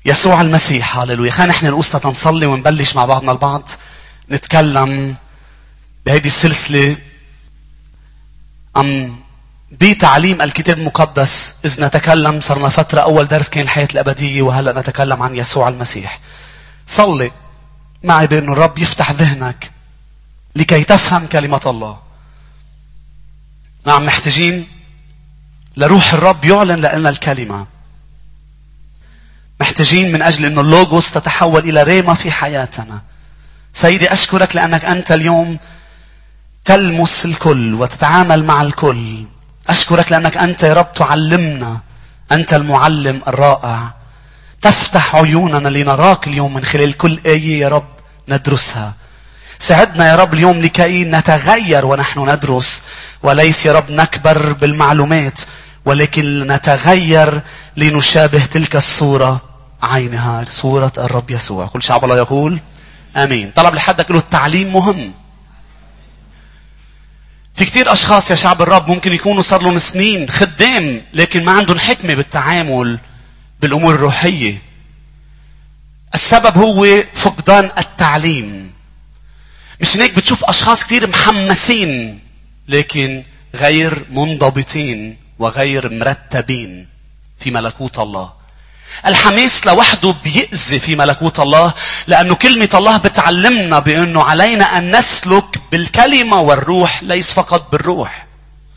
يسوع المسيح. هاللويا. خلينا نحن نقصة تنصلي ونبلش مع بعضنا البعض نتكلم بهذه السلسلة بتعليم الكتاب المقدس. إذ نتكلم صرنا فترة، أول درس كان الحياة الأبدية، وهلأ نتكلم عن يسوع المسيح. صلي معي بأن الرب يفتح ذهنك لكي تفهم كلمة الله. نعم، محتاجين لروح الرب يعلن لنا الكلمة. محتاجين من أجل أن اللوغوس تتحول إلى ريما في حياتنا. سيدي أشكرك لأنك أنت اليوم تلمس الكل وتتعامل مع الكل. أشكرك لأنك أنت يا رب تعلمنا. أنت المعلم الرائع. تفتح عيوننا لنراك اليوم من خلال كل آية يا رب ندرسها. ساعدنا يا رب اليوم لكي نتغير ونحن ندرس، وليس يا رب نكبر بالمعلومات، ولكن نتغير لنشابه تلك الصورة عينها، صورة الرب يسوع. كل شعب الله يقول آمين. طلب لحدك له التعليم مهم. في كتير أشخاص يا شعب الرب ممكن يكونوا صار لهم سنين خدام، لكن ما عندهم حكمة بالتعامل بالأمور الروحية. السبب هو فقدان التعليم. مش هيك بتشوف أشخاص كتير محمسين لكن غير منضبطين وغير مرتبين في ملكوت الله. الحماس لوحده بيأذي في ملكوت الله، لأنه كلمة الله بتعلمنا بأنه علينا أن نسلك بالكلمة والروح، ليس فقط بالروح.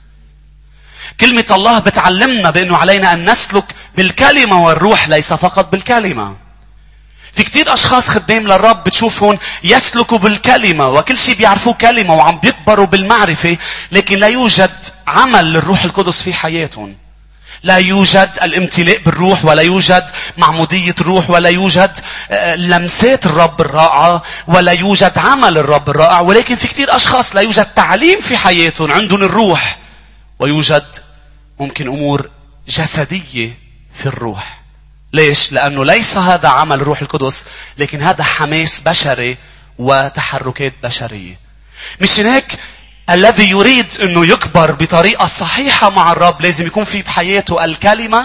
كلمة الله بتعلمنا بأنه علينا أن نسلك بالكلمة والروح، ليس فقط بالكلمة. في كتير أشخاص خدام للرب بتشوفهم يسلكوا بالكلمة وكل شيء بيعرفوه كلمة وعم بيكبروا بالمعرفة، لكن لا يوجد عمل للروح القدس في حياتهم. لا يوجد الامتلاء بالروح، ولا يوجد معمودية الروح، ولا يوجد لمسات الرب الرائعة، ولا يوجد عمل الرب الرائع. ولكن في كتير أشخاص لا يوجد تعليم في حياتهم، عندهم الروح ويوجد ممكن أمور جسدية في الروح. ليش؟ لأنه ليس هذا عمل الروح القدس، لكن هذا حماس بشري وتحركات بشرية. مش هيك الذي يريد أنه يكبر بطريقة صحيحة مع الرب لازم يكون في بحياته الكلمة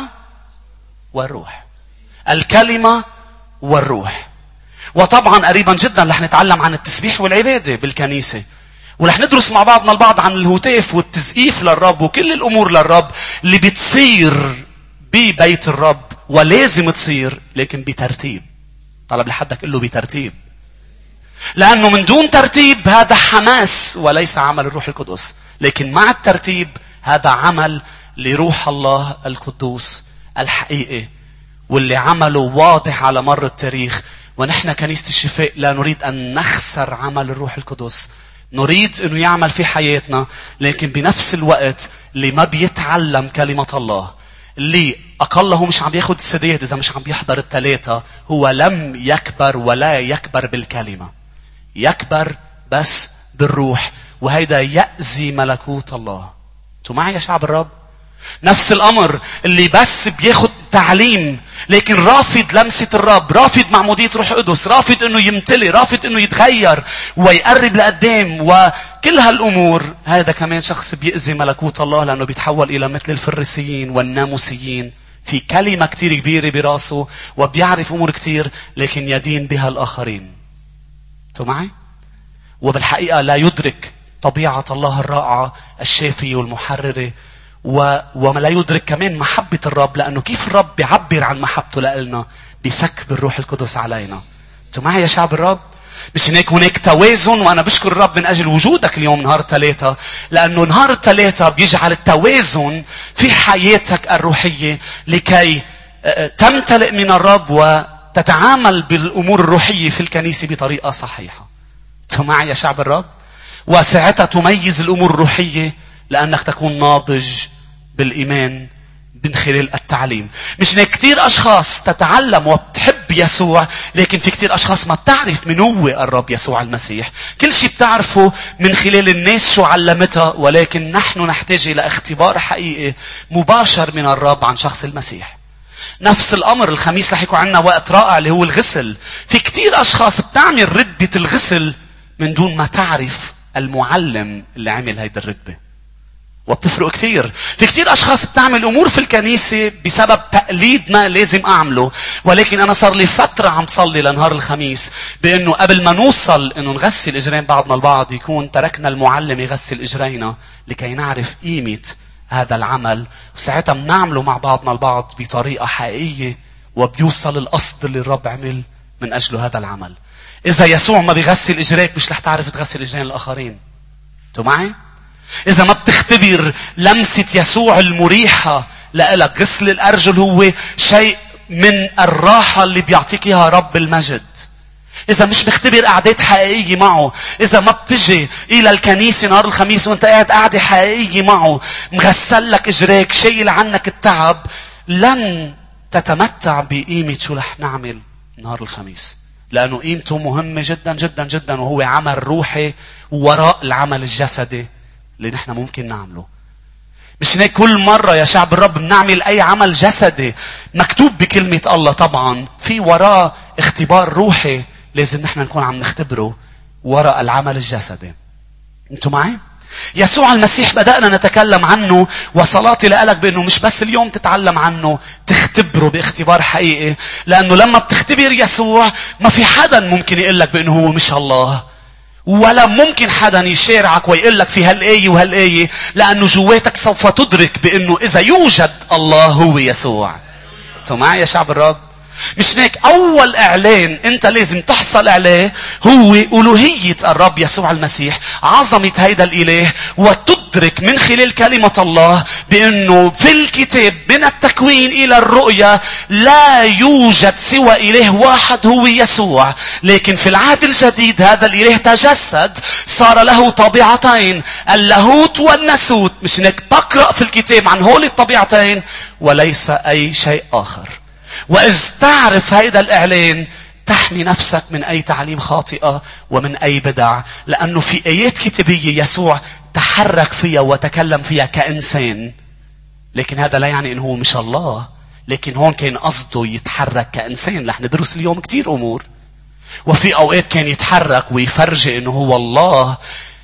والروح. الكلمة والروح. وطبعا قريبا جدا رح نتعلم عن التسبيح والعبادة بالكنيسة، ورح ندرس مع بعضنا البعض عن الهتاف والتزقيف للرب وكل الأمور للرب اللي بتصير ببيت الرب، ولازم تصير لكن بترتيب. طلب لحدك قل له بترتيب، لأنه من دون ترتيب هذا حماس وليس عمل الروح القدس، لكن مع الترتيب هذا عمل لروح الله القدوس الحقيقي، واللي عمله واضح على مر التاريخ. ونحن كنيسة الشفاء لا نريد أن نخسر عمل الروح القدس. نريد أنه يعمل في حياتنا، لكن بنفس الوقت اللي ما بيتعلم كلمة الله، اللي أقله مش عم ياخد السداد إذا مش عم يحضر الثلاثة، هو لم يكبر ولا يكبر بالكلمة، يكبر بس بالروح، وهيدا يأذي ملكوت الله. انتوا معي يا شعب الرب؟ نفس الأمر اللي بس بياخد تعليم لكن رافض لمسة الرب، رافض معمودية روح قدس، رافض انه يمتلي، رافض انه يتغير ويقرب لقدام وكل هالأمور، هذا كمان شخص بيأذي ملكوت الله، لأنه بيتحول إلى مثل الفريسيين والناموسيين، في كلمة كتير كبيرة براسه وبيعرف أمور كتير لكن يدين بها الآخرين. انتوا معي؟ وبالحقيقة لا يدرك طبيعة الله الرائعة الشافية والمحررة، وما لا يدرك كمان محبة الرب، لأنه كيف الرب بيعبر عن محبته لنا بسكب الروح القدس علينا. انتوا معي يا شعب الرب؟ مش هناك توازن. وأنا بشكر الرب من أجل وجودك اليوم نهار الثلاثة، لأنه نهار الثلاثة بيجعل التوازن في حياتك الروحية لكي تمتلئ من الرب وتتعامل بالأمور الروحية في الكنيسة بطريقة صحيحة. انتوا معي يا شعب الرب؟ وساعتها تميز الأمور الروحية لأنك تكون ناضج بالإيمان من خلال التعليم. مش هيك كتير أشخاص تتعلم وبتحب يسوع، لكن في كتير أشخاص ما بتعرف من هو الرب يسوع المسيح. كل شيء بتعرفه من خلال الناس شو علمتها، ولكن نحن نحتاج إلى اختبار حقيقي مباشر من الرب عن شخص المسيح. نفس الأمر الخميس رح يكون عندنا وقت رائع اللي هو الغسل. في كتير أشخاص بتعمل ردة الغسل من دون ما تعرف المعلم اللي عمل هيدا الردة. وبتفرق كثير. في كثير أشخاص بتعمل أمور في الكنيسة بسبب تقليد ما لازم أعمله. ولكن أنا صار لي فترة عم صلي لنهار الخميس بأنه قبل ما نوصل أنه نغسل إجرين بعضنا البعض يكون تركنا المعلم يغسل إجرينا لكي نعرف قيمة هذا العمل. وساعتها بنعمله مع بعضنا البعض بطريقة حقيقية وبيوصل القصد اللي الرب عمل من أجله هذا العمل. إذا يسوع ما بيغسل إجريك مش رح تعرف تغسل إجرين الآخرين. أنتوا معي؟ إذا ما بتختبر لمسة يسوع المريحة لإلك، غسل الأرجل هو شيء من الراحة اللي بيعطيك إياها رب المجد. إذا مش مختبر قعدات حقيقية معه، إذا ما بتجي إلى الكنيسة نهار الخميس وأنت قاعد قعدة حقيقية معه، مغسل لك إجريك، شايل عنك التعب، لن تتمتع بقيمة شو رح نعمل نهار الخميس. لأنه قيمته مهمة جدا جدا جدا، وهو عمل روحي وراء العمل الجسدي اللي نحن ممكن نعمله. مش هيك كل مرة يا شعب الرب بنعمل أي عمل جسدي مكتوب بكلمة الله طبعا في وراء اختبار روحي لازم نحن نكون عم نختبره وراء العمل الجسدي. انتوا معي؟ يسوع المسيح بدأنا نتكلم عنه، وصلاتي لألك بأنه مش بس اليوم تتعلم عنه، تختبره باختبار حقيقي. لأنه لما بتختبر يسوع ما في حدا ممكن يقلك بأنه هو مش الله، ولا ممكن حدا يشارعك ويقلك في هالآية وهالآية، لأنه جواتك سوف تدرك بأنه إذا يوجد الله هو يسوع. انتوا معي يا شعب الرب؟ مش هيك أول إعلان أنت لازم تحصل عليه هو ألوهية الرب يسوع المسيح، عظمة هيدا الإله، وتدرك من خلال كلمة الله بأنه في الكتاب من التكوين إلى الرؤيا لا يوجد سوى إله واحد هو يسوع. لكن في العهد الجديد هذا الإله تجسد، صار له طبيعتين، اللاهوت والناسوت. مش هيك تقرأ في الكتاب عن هول الطبيعتين وليس أي شيء آخر. وإذ تعرف هيدا الإعلان تحمي نفسك من أي تعليم خاطئة ومن أي بدع. لأنه في آيات كتابية يسوع تحرك فيها وتكلم فيها كإنسان، لكن هذا لا يعني إنه هو مش الله. لكن هون كان قصده يتحرك كإنسان. رح ندرس اليوم كتير أمور، وفي أوقات كان يتحرك ويفرجي إنه هو الله،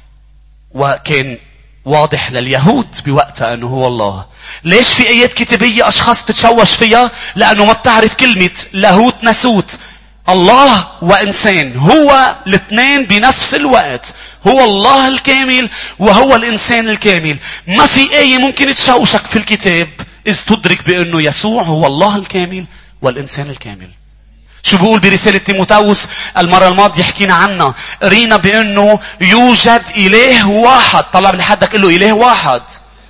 وكان واضح لليهود بوقتها أنه هو الله. ليش في آيات كتابية أشخاص تتشوش فيها؟ لأنه ما بتعرف كلمة لاهوت ناسوت، الله وإنسان، هو الاثنين بنفس الوقت، هو الله الكامل وهو الإنسان الكامل. ما في آية ممكن تشوشك في الكتاب إذ تدرك بأنه يسوع هو الله الكامل والإنسان الكامل. شو بيقول برسالة تيموثاوس المرة الماضية حكينا عنها، قرينا بأنه يوجد إله واحد. طلب لحدك قل له إله واحد.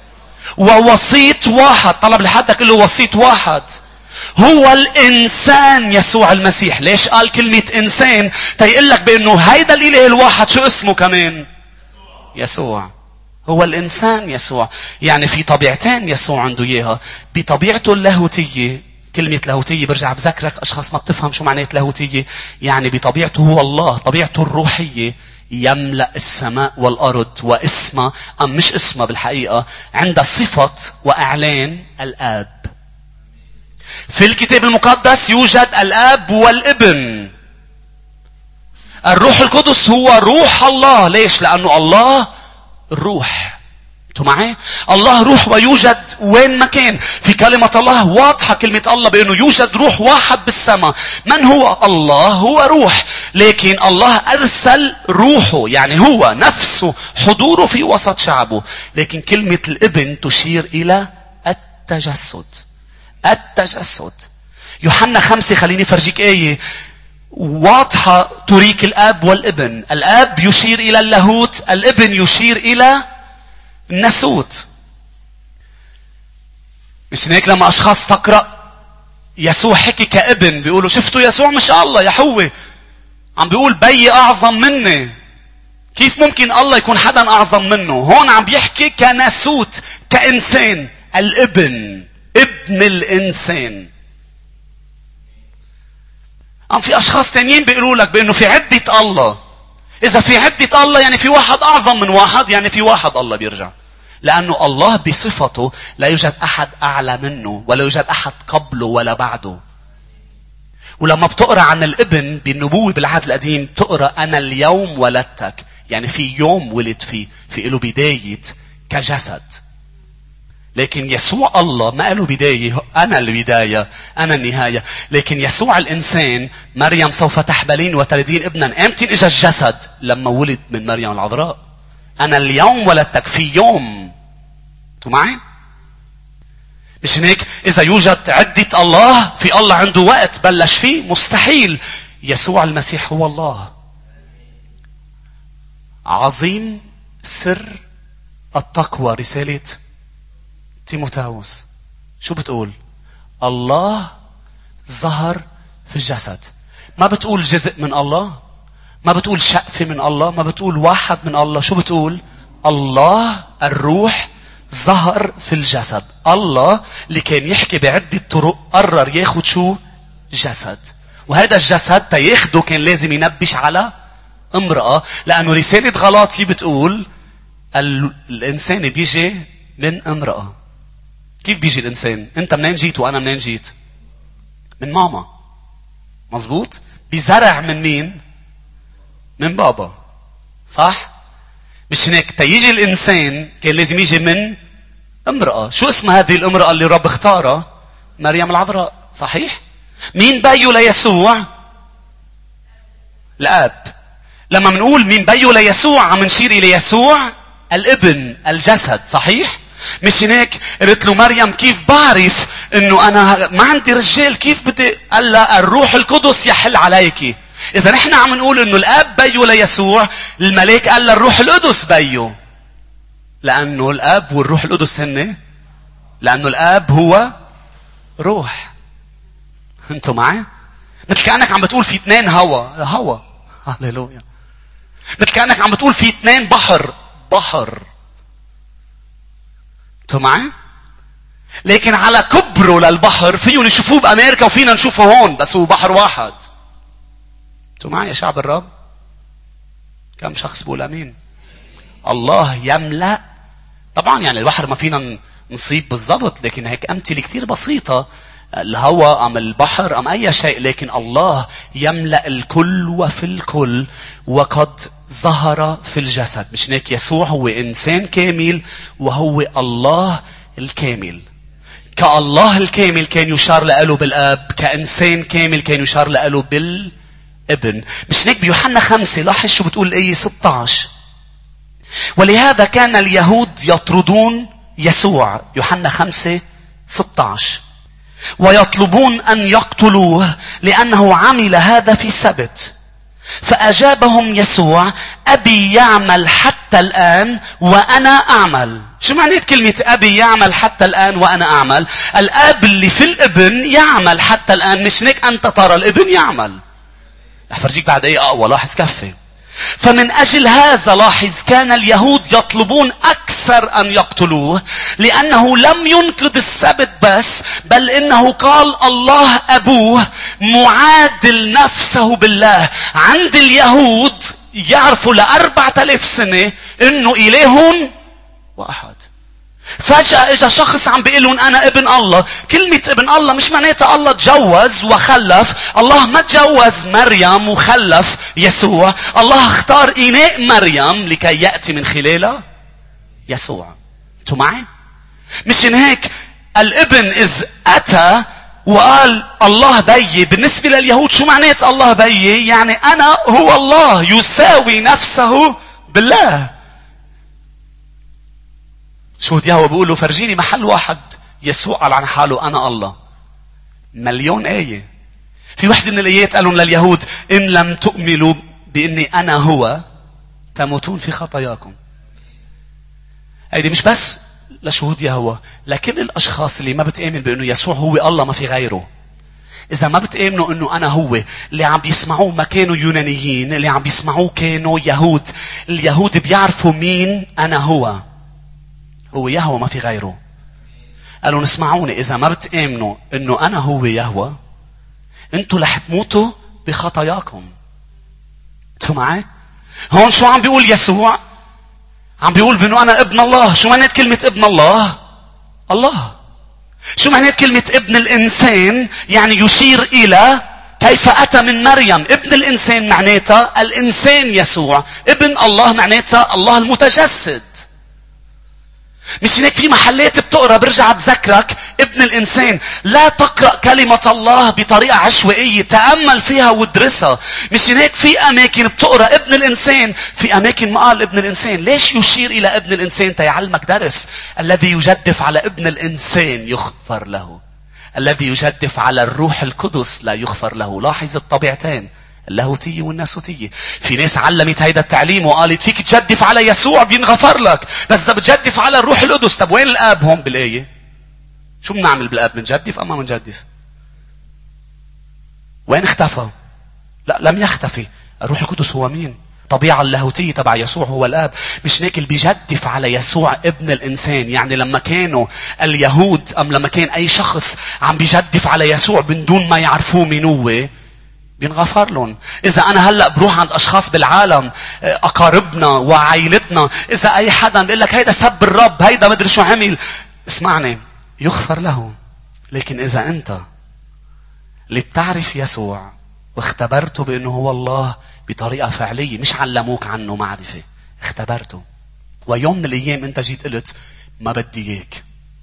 ووسيط واحد. طلب لحدك قل له وسيط واحد. هو الإنسان يسوع المسيح. ليش قال كلمة إنسان؟ تيقول لك بأنه هيدا الإله الواحد شو اسمه كمان؟ يسوع. هو الإنسان يسوع. يعني في طبيعتين يسوع عنده إياها. بطبيعته اللاهوتية، كلمة لاهوتية برجع بذكرك أشخاص ما بتفهم شو معنات لاهوتية. يعني بطبيعته هو الله، طبيعته الروحية يملأ السماء والأرض، واسمه أم مش اسمه بالحقيقة عند صفة وإعلان الآب. في الكتاب المقدس يوجد الآب والابن. الروح القدس هو روح الله. ليش؟ لأنه الله الروح. انتوا معي؟ الله روح ويوجد وين ما كان. في كلمة الله واضحة كلمة الله بأنه يوجد روح واحد بالسماء. من هو الله؟ هو روح. لكن الله أرسل روحه، يعني هو نفسه حضوره في وسط شعبه. لكن كلمة الابن تشير إلى التجسد. التجسد. يوحنا 5 خليني فرجيك آية واضحة تريك الآب والابن. الآب يشير إلى اللاهوت، الابن يشير إلى الناسوت. مش هيك لما أشخاص تقرأ يسوع حكي كابن بيقولوا شفتوا يسوع مش الله يا حوي عم بيقول بي أعظم مني. كيف ممكن الله يكون حدا أعظم منه؟ هون عم بيحكي كناسوت، كإنسان. الابن، ابن الإنسان. في أشخاص تانيين بيقولوا لك بأنه في عدة الله. إذا في عدة الله يعني في واحد أعظم من واحد، يعني في واحد الله بيرجع. لأنه الله بصفته لا يوجد أحد أعلى منه، ولا يوجد أحد قبله ولا بعده. ولما بتقرأ عن الابن بالنبوة بالعهد القديم تقرأ أنا اليوم ولدتك. يعني في يوم ولد فيه، في له بداية كجسد. لكن يسوع الله ما له بداية، أنا البداية، أنا النهاية. لكن يسوع الإنسان، مريم سوف تحبلين وتلدين ابنا. أمتى إجا الجسد؟ لما ولد من مريم العذراء. أنا اليوم ولدتك في يوم. أنتوا معي؟ مش هيك؟ إذا يوجد عدة الله، في الله عنده وقت بلش فيه؟ مستحيل. يسوع المسيح هو الله. عظيم سر التقوى، رسالة تيموثاوس شو بتقول؟ الله ظهر في الجسد. ما بتقول جزء من الله، ما بتقول شقفة من الله، ما بتقول واحد من الله. شو بتقول؟ الله الروح ظهر في الجسد. الله اللي كان يحكي بعدة طرق قرر ياخد شو؟ جسد. وهذا الجسد تياخده كان لازم ينبش على امرأة، لأنه رسالة غلاطي بتقول الإنسان بيجي من امرأة. كيف بيجي الإنسان؟ أنت منين جيت وأنا منين جيت؟ من ماما. مزبوط؟ بزرع من مين؟ من بابا. صح؟ مش هيك؟ تيجي الإنسان كان لازم يجي من امرأة. شو اسم هذه الامرأة اللي رب اختارها؟ مريم العذراء. صحيح؟ مين بيو ليسوع؟ الآب. لما منقول مين بيو ليسوع عم نشير إلى يسوع الابن، الجسد. صحيح؟ مش هيك؟ قلت له مريم كيف بعرف انه انا ما عندي رجال؟ كيف بدي؟ قال لا، الروح القدس يحل عليك. اذا نحن عم نقول انه الاب بيو ليسوع، الملاك قال الروح القدس بيو. لانه الاب والروح القدس هن، لانه الاب هو روح. انتوا معي؟ مثل كأنك عم بتقول في اثنين هوا. هاليلويا. مثل كأنك عم بتقول في اثنين بحر. انتوا معي؟ لكن على كبره للبحر فيهم نشوفوه بأمريكا وفينا نشوفه هون، بس هو بحر واحد. انتوا معي يا شعب الرب؟ كم شخص بقول امين؟ الله يملأ. طبعا يعني البحر ما فينا نصيب بالضبط، لكن هيك أمثلة كتير بسيطة. الهواء أم البحر أم أي شيء، لكن الله يملأ الكل وفي الكل، وقد ظهر في الجسد. مش هيك؟ يسوع هو إنسان كامل وهو الله الكامل. كالله الكامل كان يشار له بالآب، كإنسان كامل كان يشار له بالابن. مش هيك؟ بيوحنا 5 لاحظ شو بتقول الآية 16. ولهذا كان اليهود يطردون يسوع. يوحنا 5:16. ويطلبون أن يقتلوه لأنه عمل هذا في السبت. فأجابهم يسوع: أبي يعمل حتى الآن وأنا أعمل. شو معنى كلمة أبي يعمل حتى الآن وأنا أعمل؟ الآب اللي في الابن يعمل حتى الآن. مش هيك أنت ترى الابن يعمل؟ رح فرجيك بعد أي أقوى. لاحظ كفي. فمن أجل هذا لاحظ كان اليهود يطلبون أكثر أن يقتلوه، لأنه لم ينقض السبت بس، بل إنه قال الله أبوه معادل نفسه بالله. عند اليهود يعرفوا ل4000 سنة إنه إله واحد. فجأة إجا شخص عم بيقولون أنا ابن الله. كلمة ابن الله مش معناتها الله تجوز وخلف. الله ما تجوز مريم وخلف يسوع. الله اختار إناء مريم لكي يأتي من خلاله يسوع. أنتوا معي؟ مش إن هيك الابن إذ أتى وقال الله بيي. بالنسبة لليهود شو معنات الله بيي؟ يعني أنا هو الله، يساوي نفسه بالله. شو يهوه بيقولوا فرجيني محل واحد يسوع قال عن حاله أنا الله. مليون آية. في واحدة من الآيات قالوا لليهود: إن لم تؤمنوا بإني أنا هو تموتون في خطاياكم. هيدي مش بس لشهود يهوه، لكل الأشخاص اللي ما بتآمن بأنه يسوع هو الله ما في غيره. إذا ما بتآمنوا أنه أنا هو، اللي عم بيسمعوه ما كانوا يونانيين، اللي عم بيسمعوه كانوا يهود. اليهود بيعرفوا مين أنا هو يهوه ما في غيره. قالوا نسمعوني، إذا ما بتآمنوا أنه أنا هو يهوه، أنتوا رح تموتوا بخطاياكم. أنتوا معي؟ هون شو عم بيقول يسوع؟ عم بيقول بأنه أنا ابن الله. شو معنات كلمة ابن الله؟ الله. شو معنات كلمة ابن الإنسان؟ يعني يشير إلى كيف أتى من مريم. ابن الإنسان معناتها الإنسان يسوع. ابن الله معناتها الله المتجسد. مش هيك في محلات بتقرأ برجع بذكرك ابن الإنسان. لا تقرأ كلمة الله بطريقة عشوائية، تأمل فيها وادرسها. مش هيك في أماكن بتقرأ ابن الإنسان، في أماكن ما قال ابن الإنسان. ليش يشير إلى ابن الإنسان؟ تيعلمك درس. الذي يجدف على ابن الإنسان يغفر له، الذي يجدف على الروح القدس لا يغفر له. لاحظ الطبيعتين، اللاهوتية والناسوتية. في ناس علمت هيدا التعليم وقالت فيك تجدف على يسوع بينغفر لك، بس إذا بتجدف على الروح القدس. طب وين الآب هون بالآية؟ شو بنعمل بالآب؟ منجدف أما منجدف؟ وين اختفى؟ لا، لم يختفي. الروح القدس هو مين؟ طبيعة اللاهوتية تبع يسوع هو الآب. مش هيك اللي بيجدف على يسوع ابن الإنسان. يعني لما كانوا اليهود أم لما كان أي شخص عم بيجدف على يسوع من دون ما يعرفوه مين هو، بينغفر لهم. إذا أنا هلأ بروح عند أشخاص بالعالم، أقاربنا وعائلتنا، إذا أي حدا بيقول لك هيدا سب الرب، هيدا مدري شو عمل، اسمعني، يغفر له. لكن إذا أنت اللي بتعرف يسوع واختبرته بأنه هو الله بطريقة فعلية، مش علموك عنه معرفة، اختبرته، ويوم من الأيام أنت جيت قلت ما بدي إياك،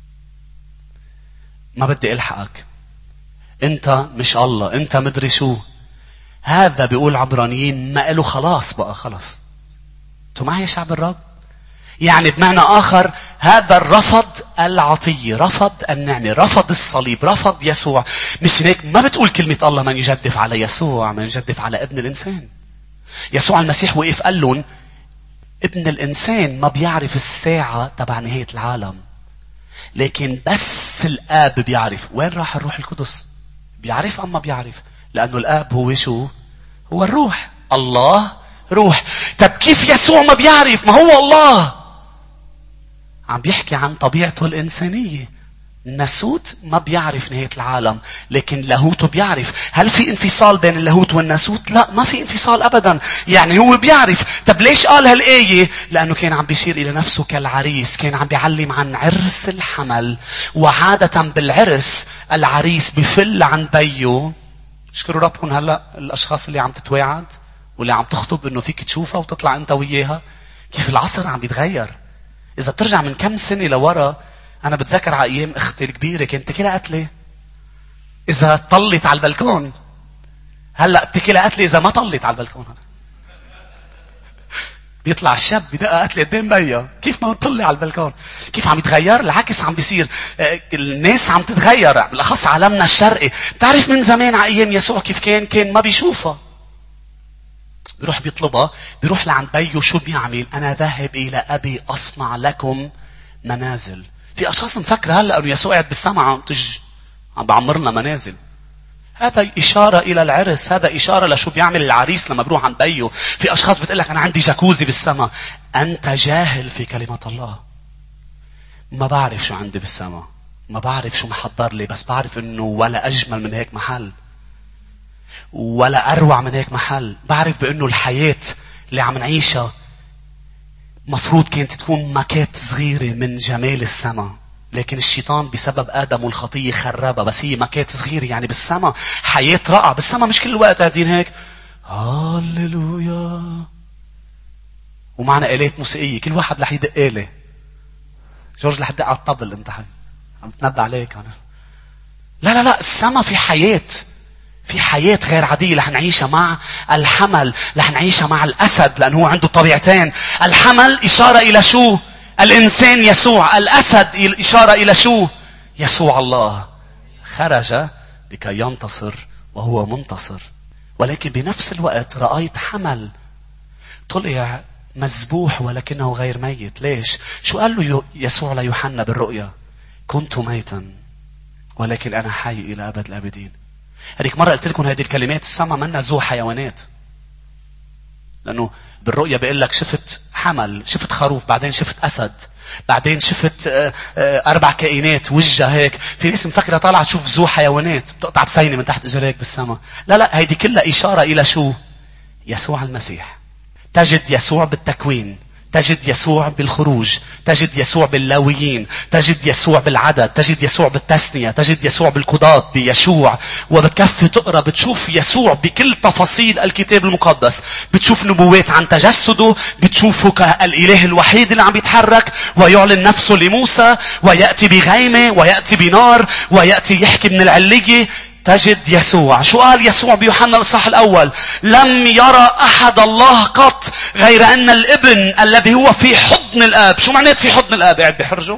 ما بدي ألحقك، أنت مش الله، أنت مدري شو، هذا بيقول عبرانيين ما له خلاص بقى، خلاص. انتوا معي يا شعب الرب؟ يعني بمعنى آخر هذا الرفض العطية، رفض النعمة، رفض الصليب، رفض يسوع. مش هيك ما بتقول كلمة الله من يجدف على يسوع، من يجدف على ابن الإنسان. يسوع المسيح وقف قال لهم ابن الإنسان ما بيعرف الساعة تبع نهاية العالم، لكن بس الآب بيعرف. وين راح الروح القدس؟ بيعرف أما بيعرف، لأنه الآب هو شو؟ هو الروح. الله روح. طب كيف يسوع ما بيعرف؟ ما هو الله. عم بيحكي عن طبيعته الإنسانية. الناسوت ما بيعرف نهاية العالم، لكن لاهوته بيعرف. هل في انفصال بين اللاهوت والناسوت؟ لا، ما في انفصال أبدا. يعني هو بيعرف. طب ليش قال هالآية؟ لأنه كان عم بيشير إلى نفسه كالعريس، كان عم بيعلم عن عرس الحمل. وعادة بالعرس العريس بفل عن بيه. اشكروا ربكم هلأ الأشخاص اللي عم تتواعد واللي عم تخطب إنه فيك تشوفها وتطلع أنت وياها. كيف العصر عم بيتغير. إذا بترجع من كم سنة لورا، أنا بتذكر على أيام أختي الكبيرة كانت تكلها قتلة إذا طلت على البلكون. هلأ تكلها قتلة إذا ما طلت على البلكون. بيطلع الشاب بدقة قتلة قدام بيا، كيف ما تطلع على البلكون. كيف عم يتغير؟ العكس عم بيصير. الناس عم تتغير، بالأخص عالمنا الشرقي. تعرف من زمان على أيام يسوع كيف كان ما بيشوفها، بيروح بيطلبها، بيروح لعند بيه. شو بيعمل؟ أنا ذاهب إلى أبي أصنع لكم منازل. في أشخاص مفكرة هلأ أنه يسوع قاعد بالسماء عم بعمر لنا منازل. هذا إشارة إلى العرس، هذا إشارة لشو بيعمل العريس لما بروح عند بيه. في أشخاص بتقول لك أنا عندي جاكوزي بالسماء. أنت جاهل في كلمة الله. ما بعرف شو عندي بالسماء، ما بعرف شو محضر لي، بس بعرف أنه ولا أجمل من هيك محل، ولا أروع من هيك محل. بعرف بأنه الحياة اللي عم نعيشها مفروض كانت تكون ماكيت صغيرة من جمال السماء، لكن الشيطان بسبب آدم والخطية خربها. بس هي ماكيت صغيرة، يعني بالسماء حياة رائعة. بالسماء مش كل الوقت قاعدين هيك هاللويا ومعنا آلات موسيقية، كل واحد رح يدق آلة. جورج رح يدق على الطبل. انت عم تنبه عليك أنا. لا السماء في حياة، في حياة غير عادية رح نعيشها مع الحمل، رح نعيشها مع الأسد، لأنه هو عنده طبيعتين. الحمل إشارة إلى شو؟ الإنسان يسوع. الأسد إشارة إلى شو؟ يسوع الله. خرج لكي ينتصر وهو منتصر. ولكن بنفس الوقت رأيت حمل طلع مذبوح ولكنه غير ميت. ليش؟ شو قال له يسوع ليوحنا بالرؤيا؟ كنت ميتا ولكن أنا حي إلى أبد الآبدين. هذيك مرة قلت لكم هذه الكلمات، السما منا ذو حيوانات. لأنه بالرؤية بيقول لك شفت حمل، شفت خروف، بعدين شفت أسد، بعدين شفت 4 كائنات وجه هيك. في ناس مفكرة طالعة تشوف ذو حيوانات بتقطع بسينة من تحت إجريك بالسما. لا هيدي كلها إشارة إلى شو؟ يسوع المسيح. تجد يسوع بالتكوين، تجد يسوع بالخروج، تجد يسوع باللاويين، تجد يسوع بالعدد، تجد يسوع بالتثنية، تجد يسوع بالقضاة، بيشوع. وبتكفي تقرأ بتشوف يسوع بكل تفاصيل الكتاب المقدس. بتشوف نبوات عن تجسده، بتشوفه كالإله الوحيد اللي عم يتحرك ويعلن نفسه لموسى، ويأتي بغيمة ويأتي بنار ويأتي يحكي من العلية. تجد يسوع. شو قال يسوع بيوحنا الإصحاح الأول؟ لم يرى أحد الله قط غير أن الابن الذي هو في حضن الآب. شو معنات في حضن الآب؟ قاعد بحرجه؟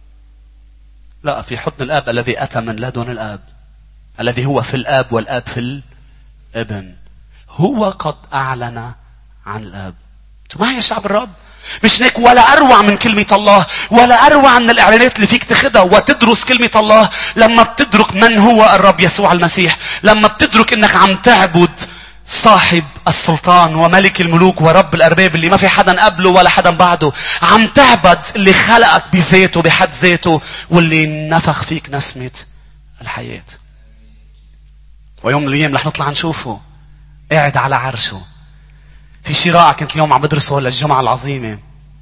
لا، في حضن الآب الذي أتى من لدن الآب، الذي هو في الآب والآب في الابن. هو قد أعلن عن الآب. انتوا معي يا شعب الرب؟ مش هيك ولا أروع من كلمة الله، ولا أروع من الإعلانات اللي فيك تاخدها وتدرس كلمة الله. لما بتدرك من هو الرب يسوع المسيح، لما بتدرك إنك عم تعبد صاحب السلطان وملك الملوك ورب الأرباب اللي ما في حدا قبله ولا حدا بعده، عم تعبد اللي خلقك بذاته بحد ذاته واللي نفخ فيك نسمة الحياة. ويوم من الأيام رح نطلع نشوفه قاعد على عرشه. في شيء رائع كنت اليوم عم بدرسه للجمعة العظيمة،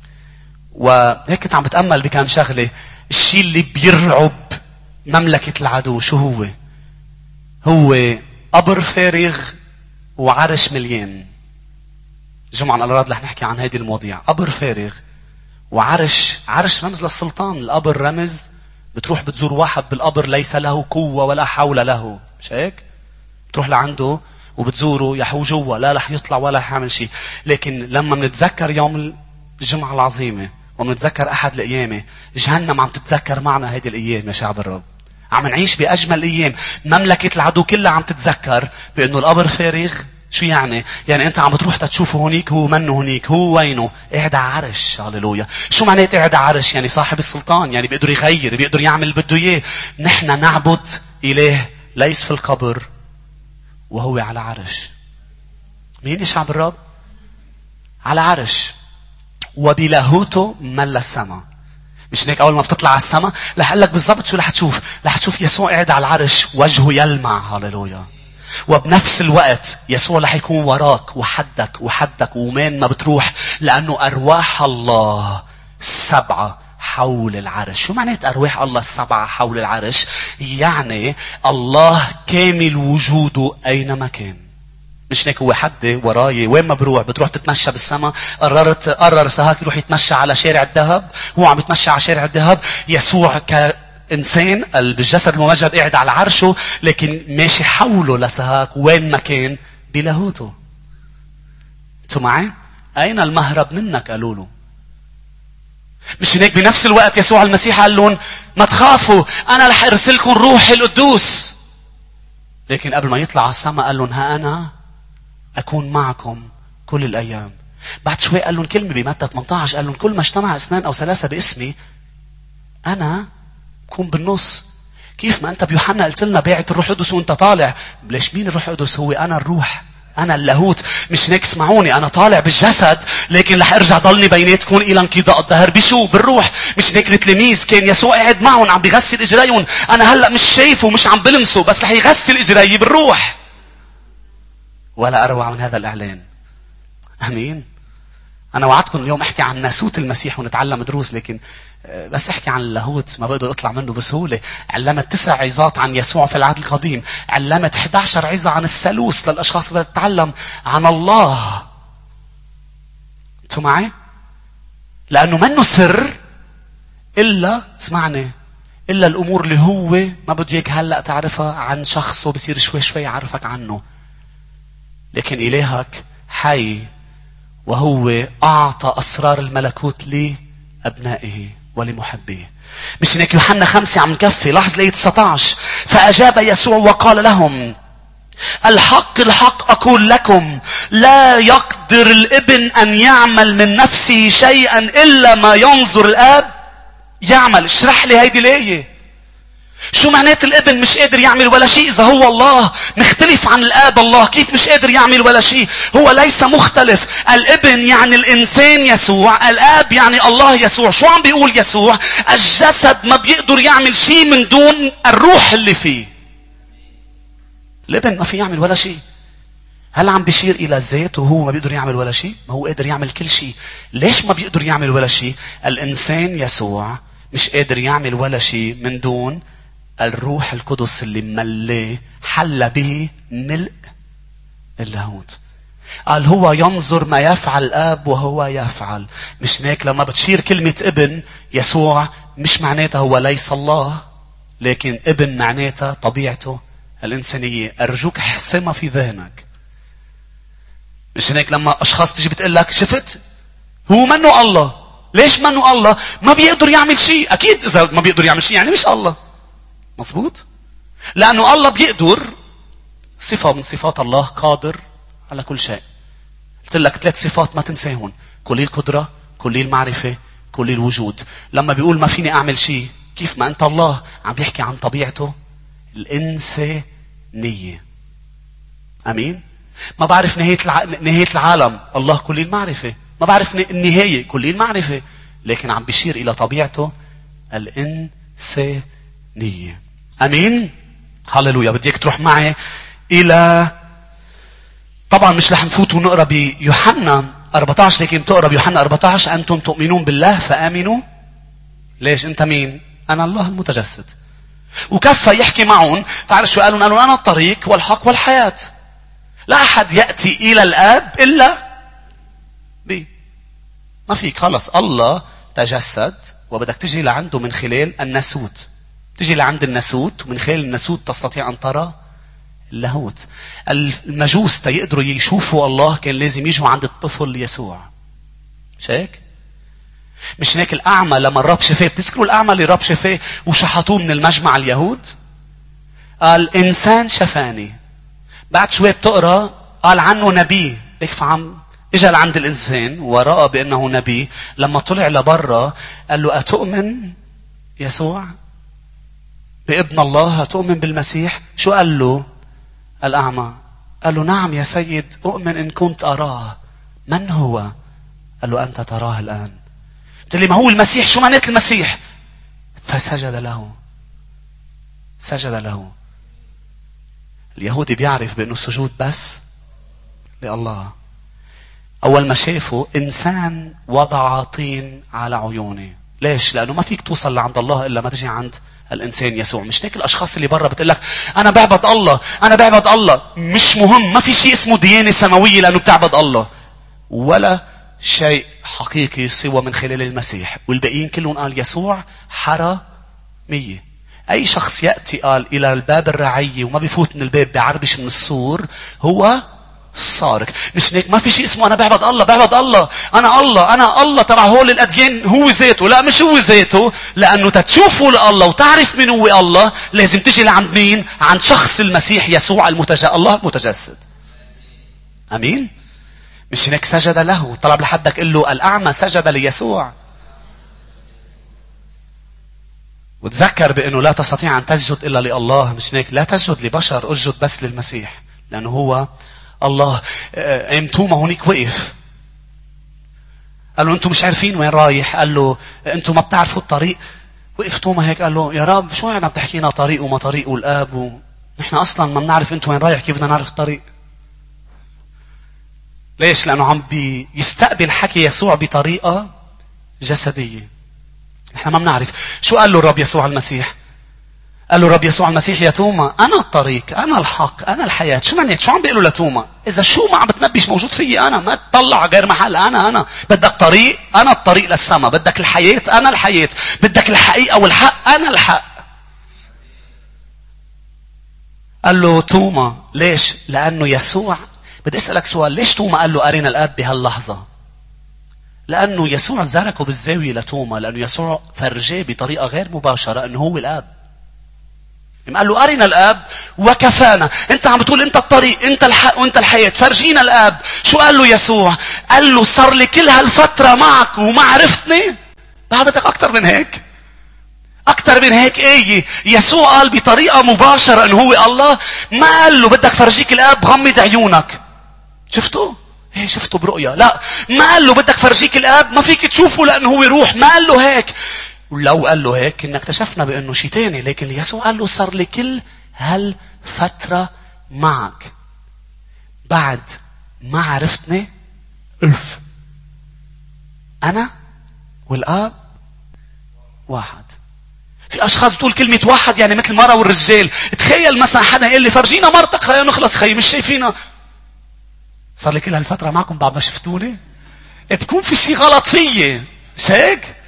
وهيك كنت عم بتأمل بكام شغلة. الشيء اللي بيرعب مملكة العدو شو هو؟ هو قبر فارغ وعرش مليان. الجمعة الأراد رح نحكي عن هذه المواضيع. قبر فارغ وعرش. عرش رمز للسلطان، القبر رمز بتروح بتزور واحد بالقبر ليس له قوة ولا حول له، مش هيك؟ بتروح لعنده وبتزوره، يحو جوا، لا رح يطلع ولا رح يعمل شيء. لكن لما منتذكر يوم الجمعة العظيمة ومنتذكر أحد الأيام، جهنم عم تتذكر معنا هذه الأيام يا شعب الرب. عم نعيش بأجمل أيام. مملكة العدو كلها عم تتذكر بأنه القبر فارغ. شو يعني؟ يعني أنت عم بتروح تشوفه هونيك، هو منه هونيك، هو وينه؟ قاعد على عرش. هاليلويا. شو معنات قاعد على عرش؟ يعني صاحب السلطان، يعني بيقدر يغير، بيقدر يعمل اللي بده إياه. نحن نعبد إله ليس في القبر وهو على عرش. مين يا شعب الرب؟ على عرش. وبلاهوته ملا السماء. مش هيك أول ما بتطلع على السماء رح أقول لك بالضبط شو رح تشوف؟ رح تشوف يسوع قاعد على العرش وجهه يلمع. هاليلويا. وبنفس الوقت يسوع رح يكون وراك وحدك وحدك ومين ما بتروح، لأنه أرواح الله 7 حول العرش. شو معنات أرواح الله 7 حول العرش؟ يعني الله كامل وجوده أينما كان. مش هيك هو حدي وراي وين ما بروح بتروح تتمشى بالسماء. قرر سهاك يروح يتمشى على شارع الذهب، هو عم يتمشى على شارع الذهب. يسوع كإنسان بالجسد الممجد قاعد على عرشه، لكن ماشي حوله لسهاك وين ما كان بلاهوته. انتوا معي؟ أين المهرب منك؟ قالوا له. مش هيك بنفس الوقت يسوع المسيح قال لهم ما تخافوا، أنا رح أرسلكم روحي القدوس. لكن قبل ما يطلع على السماء قال لهم ها أنا أكون معكم كل الأيام. بعد شوي قال لهم كلمة بمتى 18، قال لهم كل ما اجتمع 2 أو 3 باسمي أنا كون بالنص. كيف ما أنت بيوحنا قلت لنا باعت الروح القدس وأنت طالع. ليش مين الروح القدس؟ هو أنا الروح، أنا اللاهوت. مش هيك اسمعوني، أنا طالع بالجسد لكن رح أرجع ضلني بيناتكم إلى انقضاء الدهر. بشو؟ بالروح. مش هيك التلاميذ كان يسوع قاعد معهم عم بيغسل إجريهم. أنا هلأ مش شايفه مش عم بلمسه، بس رح يغسل إجري بالروح. ولا أروع من هذا الإعلان. أمين. أنا وعدتكم اليوم أحكي عن ناسوت المسيح ونتعلم دروس، لكن بس أحكي عن اللاهوت ما بقدر أطلع منه بسهولة. علمت 9 عظات عن يسوع في العهد القديم، علمت 11 عظة عن الثالوث للأشخاص اللي تتعلم عن الله. أنتوا معي؟ لأنه منه سر إلا اسمعني، إلا الأمور اللي هو ما بده إياك هلأ تعرفها عن شخصه، بصير شوي شوي يعرفك عنه. لكن إلهك حي، وهو أعطى أسرار الملكوت لأبنائه ولمحبيه. مش هيك يوحنا 5 عم نكفي. لاحظ لآية 19. فأجاب يسوع وقال لهم الحق الحق أقول لكم لا يقدر الابن أن يعمل من نفسه شيئا إلا ما ينظر الآب يعمل. اشرح لي هيدي الآية. شو معنات الابن مش قادر يعمل ولا شيء إذا هو الله؟ مختلف عن الآب. الله كيف مش قادر يعمل ولا شيء؟ هو ليس مختلف. الابن يعني الإنسان يسوع، الآب يعني الله يسوع. شو عم بيقول يسوع؟ الجسد ما بيقدر يعمل شيء من دون الروح اللي فيه. الابن ما في يعمل ولا شيء. هل عم بيشير إلى الذات وهو ما بيقدر يعمل ولا شيء؟ ما هو قادر يعمل كل شيء. ليش ما بيقدر يعمل ولا شيء؟ الإنسان يسوع مش قادر يعمل ولا شيء من دون الروح القدس اللي ملاه، حل به ملء اللاهوت. قال هو ينظر ما يفعل الآب وهو يفعل. مش هيك لما بتشير كلمة ابن يسوع مش معناتها هو ليس الله، لكن ابن معناتها طبيعته الإنسانية. أرجوك احسمها في ذهنك. مش هيك لما أشخاص تيجي بتقول لك شفت هو منه الله. ليش منه الله؟ ما بيقدر يعمل شيء. أكيد إذا ما بيقدر يعمل شيء يعني مش الله. مظبوط؟ لأنه الله بيقدر، صفة من صفات الله، قادر على كل شيء. قلت لك 3 صفات ما تنساهن: كلي القدرة، كلي المعرفة، كلي الوجود. لما بيقول ما فيني أعمل شيء، كيف ما أنت الله؟ عم بيحكي عن طبيعته الإنسانية. أمين؟ ما بعرف نهاية العالم، الله كلي المعرفة. ما بعرف النهاية، كلي المعرفة. لكن عم بيشير إلى طبيعته الإنسانية. أمين؟ هللويا. بديك تروح معي إلى، طبعا مش رح نفوت ونقرأ بيوحنا 14، لكن تقرأ بيوحنا 14: أنتم تؤمنون بالله فآمنوا. ليش؟ أنت مين؟ أنا الله المتجسد. وكفى يحكي معهم. تعرف شو قالوا؟ قالوا أنا الطريق والحق والحياة، لا أحد يأتي إلى الآب إلا بي. ما فيك، خلص الله تجسد وبدك تجي لعنده من خلال الناسوت. تجي لعند الناسوت، ومن خلال الناسوت تستطيع أن ترى اللاهوت. المجوس تيقدروا يشوفوا الله كان لازم يجوا عند الطفل يسوع. مش هيك؟ مش هيك الأعمى لما الرب شفاه، بتذكروا الأعمى اللي الرب شفاه وشحطوه من المجمع اليهود؟ قال إنسان شفاني. بعد شوية بتقرأ قال عنه نبي. ليك فعم اجى لعند الإنسان ورأى بأنه نبي. لما طلع لبرا قال له أتؤمن يسوع بابن الله؟ أتؤمن بالمسيح؟ شو قال له الأعمى؟ قال له نعم يا سيد، أؤمن إن كنت أراه. من هو؟ قال له أنت تراه الآن. قلت لي ما هو المسيح. شو معنات المسيح؟ فسجد له. سجد له. اليهودي بيعرف بأنه السجود بس لله. أول ما شافه إنسان وضع طين على عيونه. ليش؟ لأنه ما فيك توصل لعند الله إلا ما تجي عند الإنسان يسوع. مش هيك الأشخاص اللي برا بتقول لك أنا بعبد الله، أنا بعبد الله. مش مهم، ما في شيء اسمه ديانة سماوية لأنه بتعبد الله، ولا شيء حقيقي سوى من خلال المسيح. والباقيين كلهم قال يسوع حرامية. أي شخص يأتي قال إلى الباب الرعية وما بيفوت من الباب بعربش من السور هو سارق. مش هيك؟ ما في شيء اسمه أنا بعبد الله، بعبد الله، أنا الله، أنا الله تبع هول الأديان. هو ذاته. لا، مش هو ذاته. لأنه تتشوفه لله وتعرف من هو الله لازم تجي لعند مين؟ عند شخص المسيح يسوع الله المتجسد. أمين؟ مش هيك سجد له. طلب لحدك قل له الأعمى سجد ليسوع. وتذكر بأنه لا تستطيع أن تسجد إلا لله. مش هيك؟ لا تسجد لبشر، اسجد بس للمسيح لأنه هو الله. توما هونيك وقف قال له أنتم مش عارفين وين رايح. قال له أنتم ما بتعرفوا الطريق. وقف توما هيك قال له يا رب شو عم تحكينا طريق وما طريق والآب نحن أصلا ما بنعرف أنتم وين رايح، كيف بدنا نعرف الطريق؟ ليش؟ لأنه عم بيستقبل حكي يسوع بطريقة جسدية. نحن ما بنعرف. شو قال له الرب يسوع المسيح؟ قال له الرب يسوع المسيح يا توما أنا الطريق، أنا الحق، أنا الحياة. شو معنات؟ شو عم بيقولوا لتوما؟ إذا شو ما عم بتنبيش موجود فيي أنا، ما تطلع غير محل. أنا بدك طريق، أنا الطريق للسماء. بدك الحياة، أنا الحياة. بدك الحقيقة والحق، أنا الحق. قال له توما ليش؟ لأنه يسوع. بدي أسألك سؤال، ليش توما قال له أرينا الآب بهاللحظة؟ لأنه يسوع زركه بالزاوية لتوما، لأنه يسوع فرجاه بطريقة غير مباشرة أنه هو الآب. قال له أرنا الآب وكفانا. أنت عم بتقول أنت الطريق، أنت الحق، وأنت الحياة، فرجينا الآب. شو قال له يسوع؟ قال له صار لي كل هالفترة معك وما عرفتني؟ بدك أكتر من هيك؟ أكتر من هيك إيه؟ يسوع قال بطريقة مباشرة أنه هو الله. ما قال له بدك فرجيك الآب غمض عيونك. شفتوا؟ ايه شفتوا برؤية؟ لا، ما قال له بدك فرجيك الآب ما فيك تشوفه لأنه هو روح. ما قال له هيك. ولو قال له هيك كنا اكتشفنا بأنه شيء تاني. لكن يسوع قال له صار لي كل هالفترة معك. بعد ما عرفتني اف انا والاب واحد. في اشخاص بتقول كلمة واحد يعني مثل المرأة والرجال. تخيل مثلا حدا يقول لي فرجينا مرتك خلينا نخلص خي، مش شايفينا. صار لي كل هالفترة معكم بعد ما شفتوني. بكون في شيء غلط فيي، مش هيك؟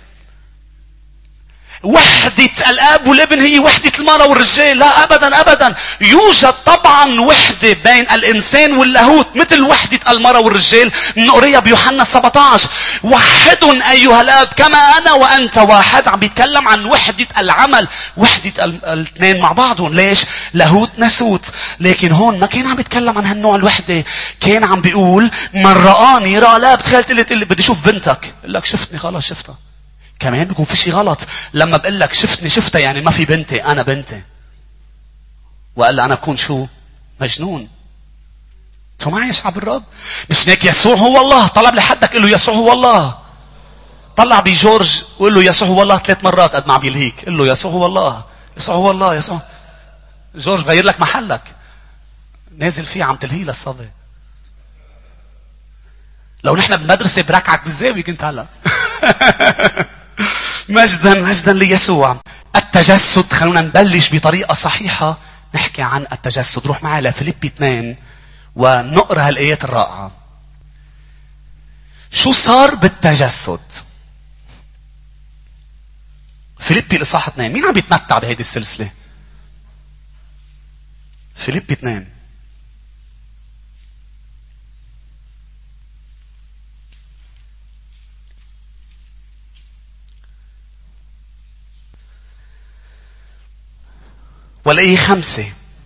وحدة الاب والابن هي وحدة المرأة والرجال؟ لا ابدا ابدا. يوجد طبعا وحدة بين الانسان واللاهوت مثل وحدة المرأة والرجال. بنقريها بيوحنا 17 وحد ايها الاب كما انا وانت واحد. عم بيتكلم عن وحدة العمل، وحدة الاثنين مع بعضهم. ليش؟ لاهوت ناسوت. لكن هون ما كان عم بيتكلم عن هالنوع الوحدة. كان عم بيقول من رآني رأى الاب. تخيل قلت لي بدي اشوف بنتك، قل لك شفتني خلاص شفتها. كمان بيكون في شيء غلط لما بقول لك شفتني شفتها يعني ما في بنتي، انا بنتي. وقال انا بكون شو؟ مجنون. انتوا معي يا شعب الرب؟ مش هيك يسوع هو الله؟ طلب لحدك قل له يسوع هو الله. طلع بجورج وقل له يسوع هو الله 3 مرات قد ما عم يلهيك. قل له يسوع هو الله، يسوع هو الله، يسوع. جورج غير لك محلك، نازل فيه عم تلهي للصبي. لو نحن بمدرسه بركعك بالزاويه كنت هلا. مجدا ليسوع. التجسد، خلونا نبلش بطريقة صحيحة نحكي عن التجسد. روح معي لفيليبي 2 ونقرأ هالآيات الرائعة. شو صار بالتجسد؟ فيليبي الإصحاح 2. مين عم بيتمتع بهيدي السلسلة؟ فيليبي 2. والآية 5.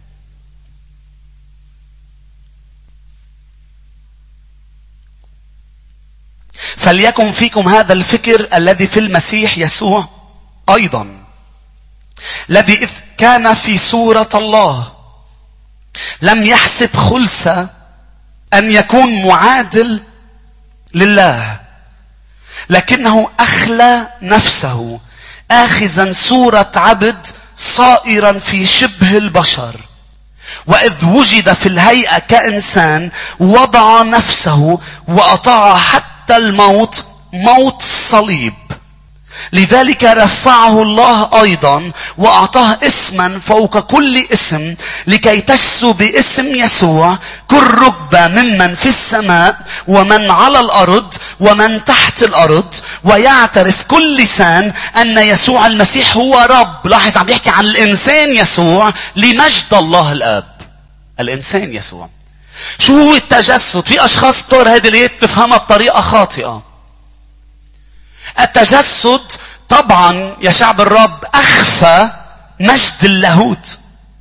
فليكن فيكم هذا الفكر الذي في المسيح يسوع أيضا، الذي إذ كان في صورة الله لم يحسب خلسة أن يكون معادل لله، لكنه أخلى نفسه آخذا صورة عبد صائرا في شبه البشر، وإذ وجد في الهيئة كإنسان وضع نفسه وأطاع حتى الموت، موت الصليب. لذلك رفعه الله أيضا وأعطاه اسما فوق كل اسم، لكي تجسو باسم يسوع كل ركبة ممن في السماء ومن على الأرض ومن تحت الأرض، ويعترف كل لسان أن يسوع المسيح هو رب. لاحظ عم بيحكي عن الإنسان يسوع لمجد الله الآب. الإنسان يسوع. شو هو التجسد؟ في أشخاص طور هذه الآيات بفهمها بطريقة خاطئة. التجسد طبعا يا شعب الرب أخفى مجد اللاهوت.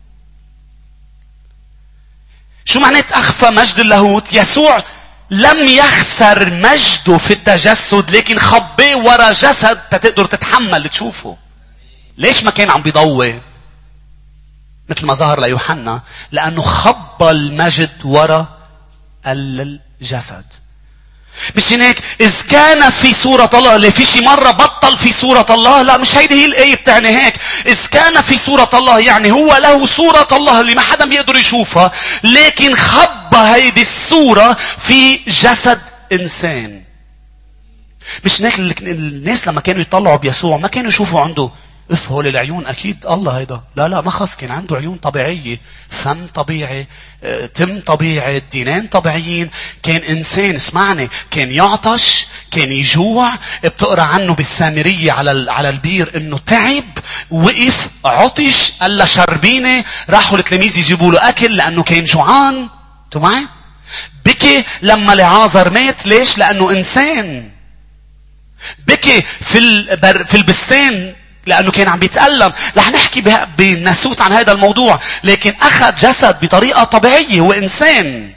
شو معنات أخفى مجد اللاهوت؟ يسوع لم يخسر مجده في التجسد، لكن خبيه ورا جسد تقدر تتحمل تشوفه. ليش ما كان عم بيضوي مثل ما ظهر ليوحنا؟ لأنه خبى المجد ورا الجسد. مش هيك؟ إذ كان في صورة الله. اللي في شي مرة بطل في صورة الله؟ لا، مش هيدي هي الآية بتعني هيك. إذ كان في صورة الله يعني هو له صورة الله اللي ما حدا بيقدر يشوفها، لكن خبى هيدي الصورة في جسد إنسان. مش هيك الناس لما كانوا يطلعوا بيسوع ما كانوا يشوفوا عنده هول العيون اكيد الله هيدا. لا ما خص، كان عنده عيون طبيعيه، فم طبيعي، تم طبيعي، دينين طبيعيين. كان انسان. اسمعني، كان يعطش، كان يجوع. بتقرا عنه بالسامريه على البير انه تعب، وقف، عطش، قال له شربينه. راحوا التلاميذ يجيبوا له اكل لانه كان جوعان. انتوا معي؟ بكي لما لعازر مات. ليش؟ لانه انسان. بكي في البستان لأنه كان عم بيتألم. رح نحكي بنسوت عن هذا الموضوع. لكن أخذ جسد بطريقة طبيعية. هو إنسان.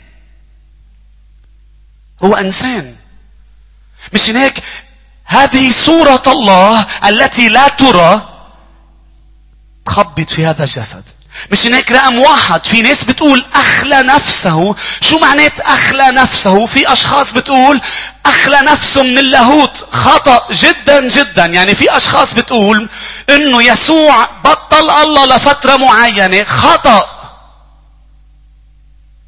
هو إنسان. مش هيك؟ هذه صورة الله التي لا ترى تخبط في هذا الجسد. مش هيك؟ رقم 1، في ناس بتقول أخلى نفسه. شو معنات أخلى نفسه؟ في أشخاص بتقول أخلى نفسه من اللاهوت. خطأ جدا جدا. يعني في أشخاص بتقول إنه يسوع بطل الله لفترة معينة. خطأ.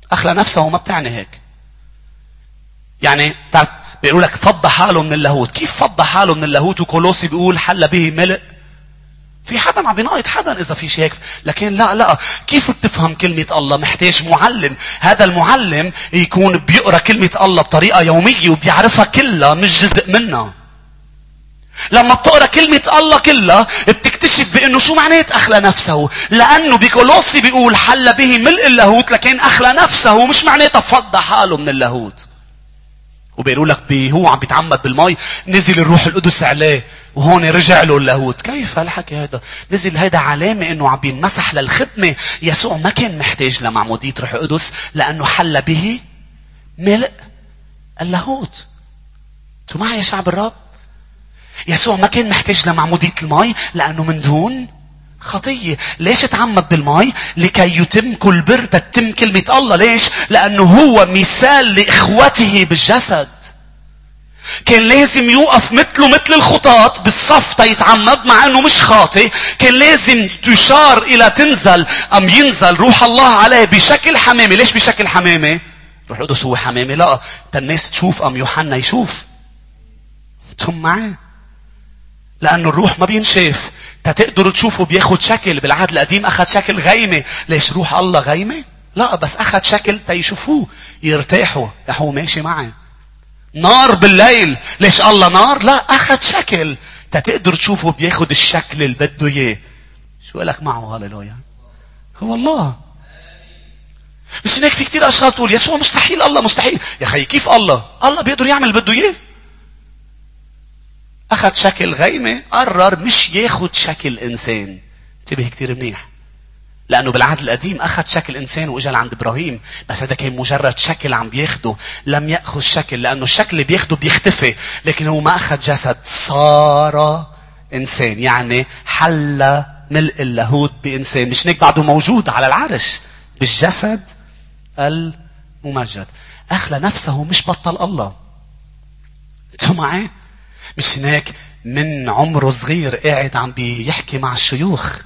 أخلى نفسه وما بتعني هيك. يعني تعرف بيقولوا لك فضى حاله من اللاهوت. كيف فضى حاله من اللاهوت وكولوسي بيقول حل به ملء؟ في حدا عم بيناقض حدا إذا في شيء هيك. لكن لا كيف بتفهم كلمة الله؟ محتاج معلم. هذا المعلم يكون بيقرأ كلمة الله بطريقة يومية وبيعرفها كلها مش جزء منها. لما بتقرأ كلمة الله كلها بتكتشف بأنه شو معنات أخلى نفسه. لأنه بكولوسي بيقول حل به ملء اللاهوت، لكن أخلى نفسه مش معناتها فضى حاله من اللاهوت. وبيقولوا لك هو عم بيتعمد بالماء نزل الروح القدس عليه وهون رجع له اللاهوت. كيف هالحكي هذا؟ نزل هيدا علامة انه عم بينمسح للخدمة. يسوع ما كان محتاج لمعمودية روح القدس لانه حل به ملء اللاهوت. انتوا معي يا شعب الرب؟ يسوع ما كان محتاج لمعمودية الماء لانه من دون خطية. ليش اتعمد بالماء؟ لكي يتم كل بر، تتم كلمة الله. ليش؟ لأنه هو مثال لإخوته بالجسد. كان لازم يوقف مثله مثل الخطاة بالصف تيتعمد مع أنه مش خاطئ. كان لازم تشار إلى تنزل أم ينزل روح الله عليه بشكل حمامي. ليش بشكل حمامي؟ روح القدس هو حمامي؟ لا، الناس تشوف أم يوحنا يشوف. انتم معي؟ لأنه الروح ما بينشاف. تقدروا تشوفوا بياخد شكل. بالعهد القديم أخذ شكل غيمة. ليش روح الله غيمة؟ لا، بس أخذ شكل تيشوفوه يرتاحوا. هو ماشي معي. نار بالليل. ليش الله نار؟ لا، أخذ شكل تقدر تشوفوا بياخد الشكل اللي بده إياه. شو قالك معه؟ هاليلويا. هو الله. بس هناك في كتير أشخاص تقول يسوع مستحيل، الله مستحيل. يا خي كيف الله بيقدر يعمل اللي بده إياه. أخذ شكل غيمة. قرر مش ياخد شكل إنسان. انتبه كتير منيح. لأنه بالعهد القديم أخذ شكل إنسان وإجا عند إبراهيم. بس هذا كان مجرد شكل عم بياخده. لم يأخذ شكل. لأنه الشكل اللي بياخده بيختفي. لكن هو ما أخذ جسد. صار إنسان. يعني حل ملء اللاهوت بإنسان. مش هيك بعده موجود على العرش بالجسد الممجد. أخلى نفسه مش بطل الله. انتوا معي؟ مش هناك من عمره صغير قاعد عم بيحكي مع الشيوخ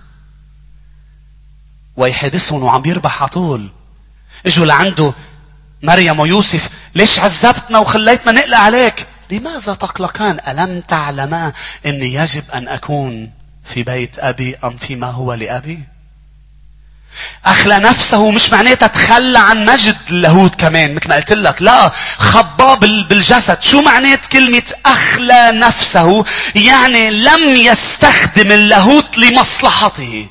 ويحدثهم وعم بيربح عطول. اجوا لعنده مريم ويوسف. ليش عذبتنا وخليتنا نقلق عليك؟ لماذا تقلقان؟ ألم تعلما أني يجب أن أكون في بيت أبي أم فيما هو لأبي؟ أخلى نفسه مش معناتها تخلى عن مجد اللاهوت كمان مثل ما قلت لك. لا، خباه بالجسد. شو معنات كلمة أخلى نفسه؟ يعني لم يستخدم اللاهوت لمصلحته.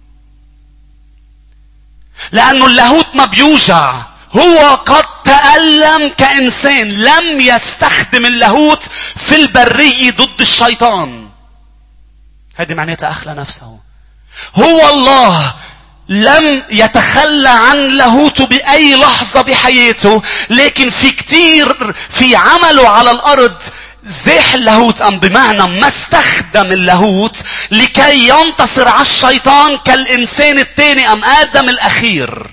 لأنه اللاهوت ما بيوجع. هو قد تألم كإنسان. لم يستخدم اللاهوت في البرية ضد الشيطان. هذه معناتها أخلى نفسه. هو الله لم يتخلى عن لاهوته بأي لحظة بحياته. لكن في كتير في عمله على الأرض زاح اللاهوت. أم بمعنى ما استخدم اللاهوت لكي ينتصر على الشيطان كالإنسان الثاني أم آدم الأخير.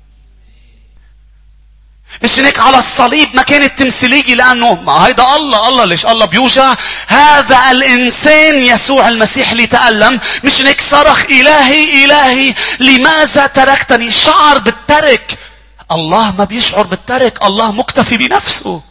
مش هيك على الصليب ما كانت تمثيلية لأنه ما هيدا الله. ليش الله بيوجع؟ هذا الإنسان يسوع المسيح اللي تألم. مش هيك صرخ إلهي إلهي لماذا تركتني؟ شعر بالترك. الله ما بيشعر بالترك. الله مكتفي بنفسه.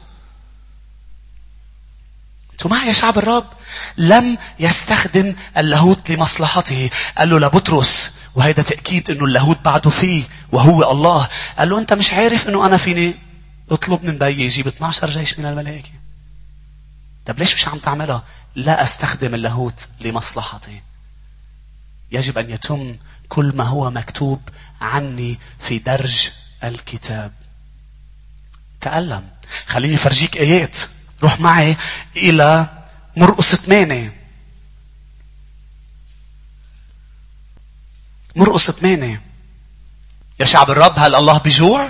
انتوا معي يا شعب الرب؟ لم يستخدم اللاهوت لمصلحته. قال له لبطرس، وهيدا تأكيد انه اللاهوت بعده فيه وهو الله. قال له انت مش عارف انه انا فيني اطلب من بيي يجيب 12 جيش من الملائكة؟ طب ليش مش عم تعملها؟ لا استخدم اللاهوت لمصلحتي. يجب ان يتم كل ما هو مكتوب عني في درج الكتاب. تألم. خليني فرجيك ايات. روح معي الى مرقس 8. مرقس 8. يا شعب الرب، هل الله بجوع؟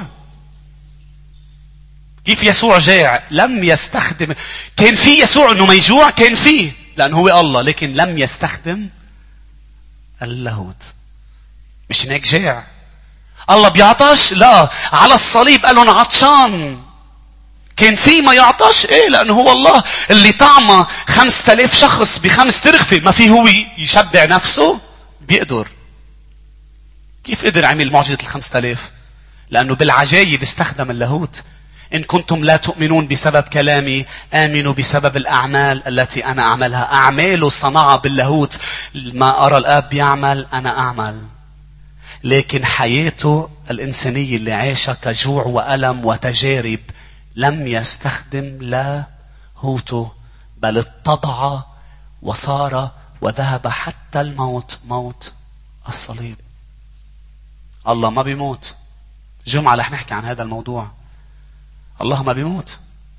كيف يسوع جاع؟ لم يستخدم. كان في يسوع انه ما يجوع؟ كان فيه لانه هو الله. لكن لم يستخدم اللاهوت. مش هناك جاع. الله بيعطش؟ لا. على الصليب قال لهم عطشان. كان في ما يعطش؟ ايه، لانه هو الله اللي طعمه 5000 شخص ب5 ترغفة. ما في هو يشبع نفسه؟ بيقدر. كيف قدر عمل معجزة 5000؟ لأنه بالعجايب استخدم اللاهوت. إن كنتم لا تؤمنون بسبب كلامي آمنوا بسبب الأعمال التي أنا أعملها. أعماله صنعها باللاهوت. ما أرى الآب يعمل أنا أعمل. لكن حياته الإنسانية اللي عاشها كجوع وألم وتجارب لم يستخدم لاهوته، بل اتضع وصار وذهب حتى الموت، موت الصليب. الله ما بيموت. جمعة رح نحكي عن هذا الموضوع. الله ما بيموت.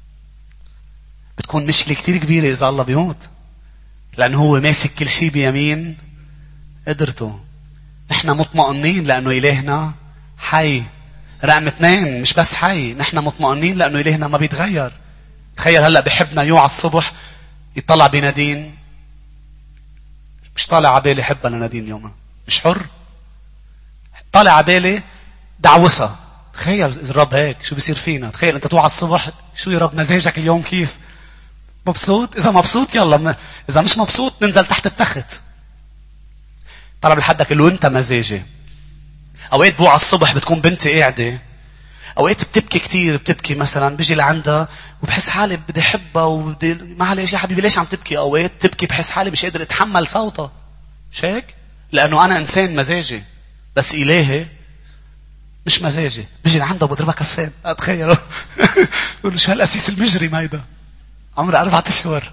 بتكون مشكلة كتير كبيرة إذا الله بيموت، لأنه هو ماسك كل شيء بيمين قدرته. نحن مطمئنين لأنه إلهنا حي. رقم 2 مش بس حي، نحن مطمئنين لأنه إلهنا ما بيتغير. تخيل هلأ بحبنا يوعى الصبح يطلع بنادين، مش طالع عبالي حبها لنادين اليوم، مش حر، طالع عبالي دعوسها. تخيل إذا الرب هيك شو بيصير فينا. تخيل أنت توعى الصبح، شو يا رب مزاجك اليوم كيف؟ مبسوط؟ إذا مبسوط يلا، إذا مش مبسوط ننزل تحت التخت. طلب لحدك اللي أنت مزاجي. أوقات بوعى الصبح بتكون بنتي قاعدة، أوقات بتبكي كتير، بتبكي مثلا بيجي لعندها وبحس حالي بدي أحبها وبدي معلش يا حبيبي ليش عم تبكي. أوقات تبكي بحس حالي مش قادر أتحمل صوتها. مش هيك؟ لأنه أنا إنسان مزاجي، بس إلهي مش مزاجي. بيجي لعندها وبضربها كفان. أتخيلوا يقولوا شو هالأسيس المجرم هيدا، عمره 4 أشهر.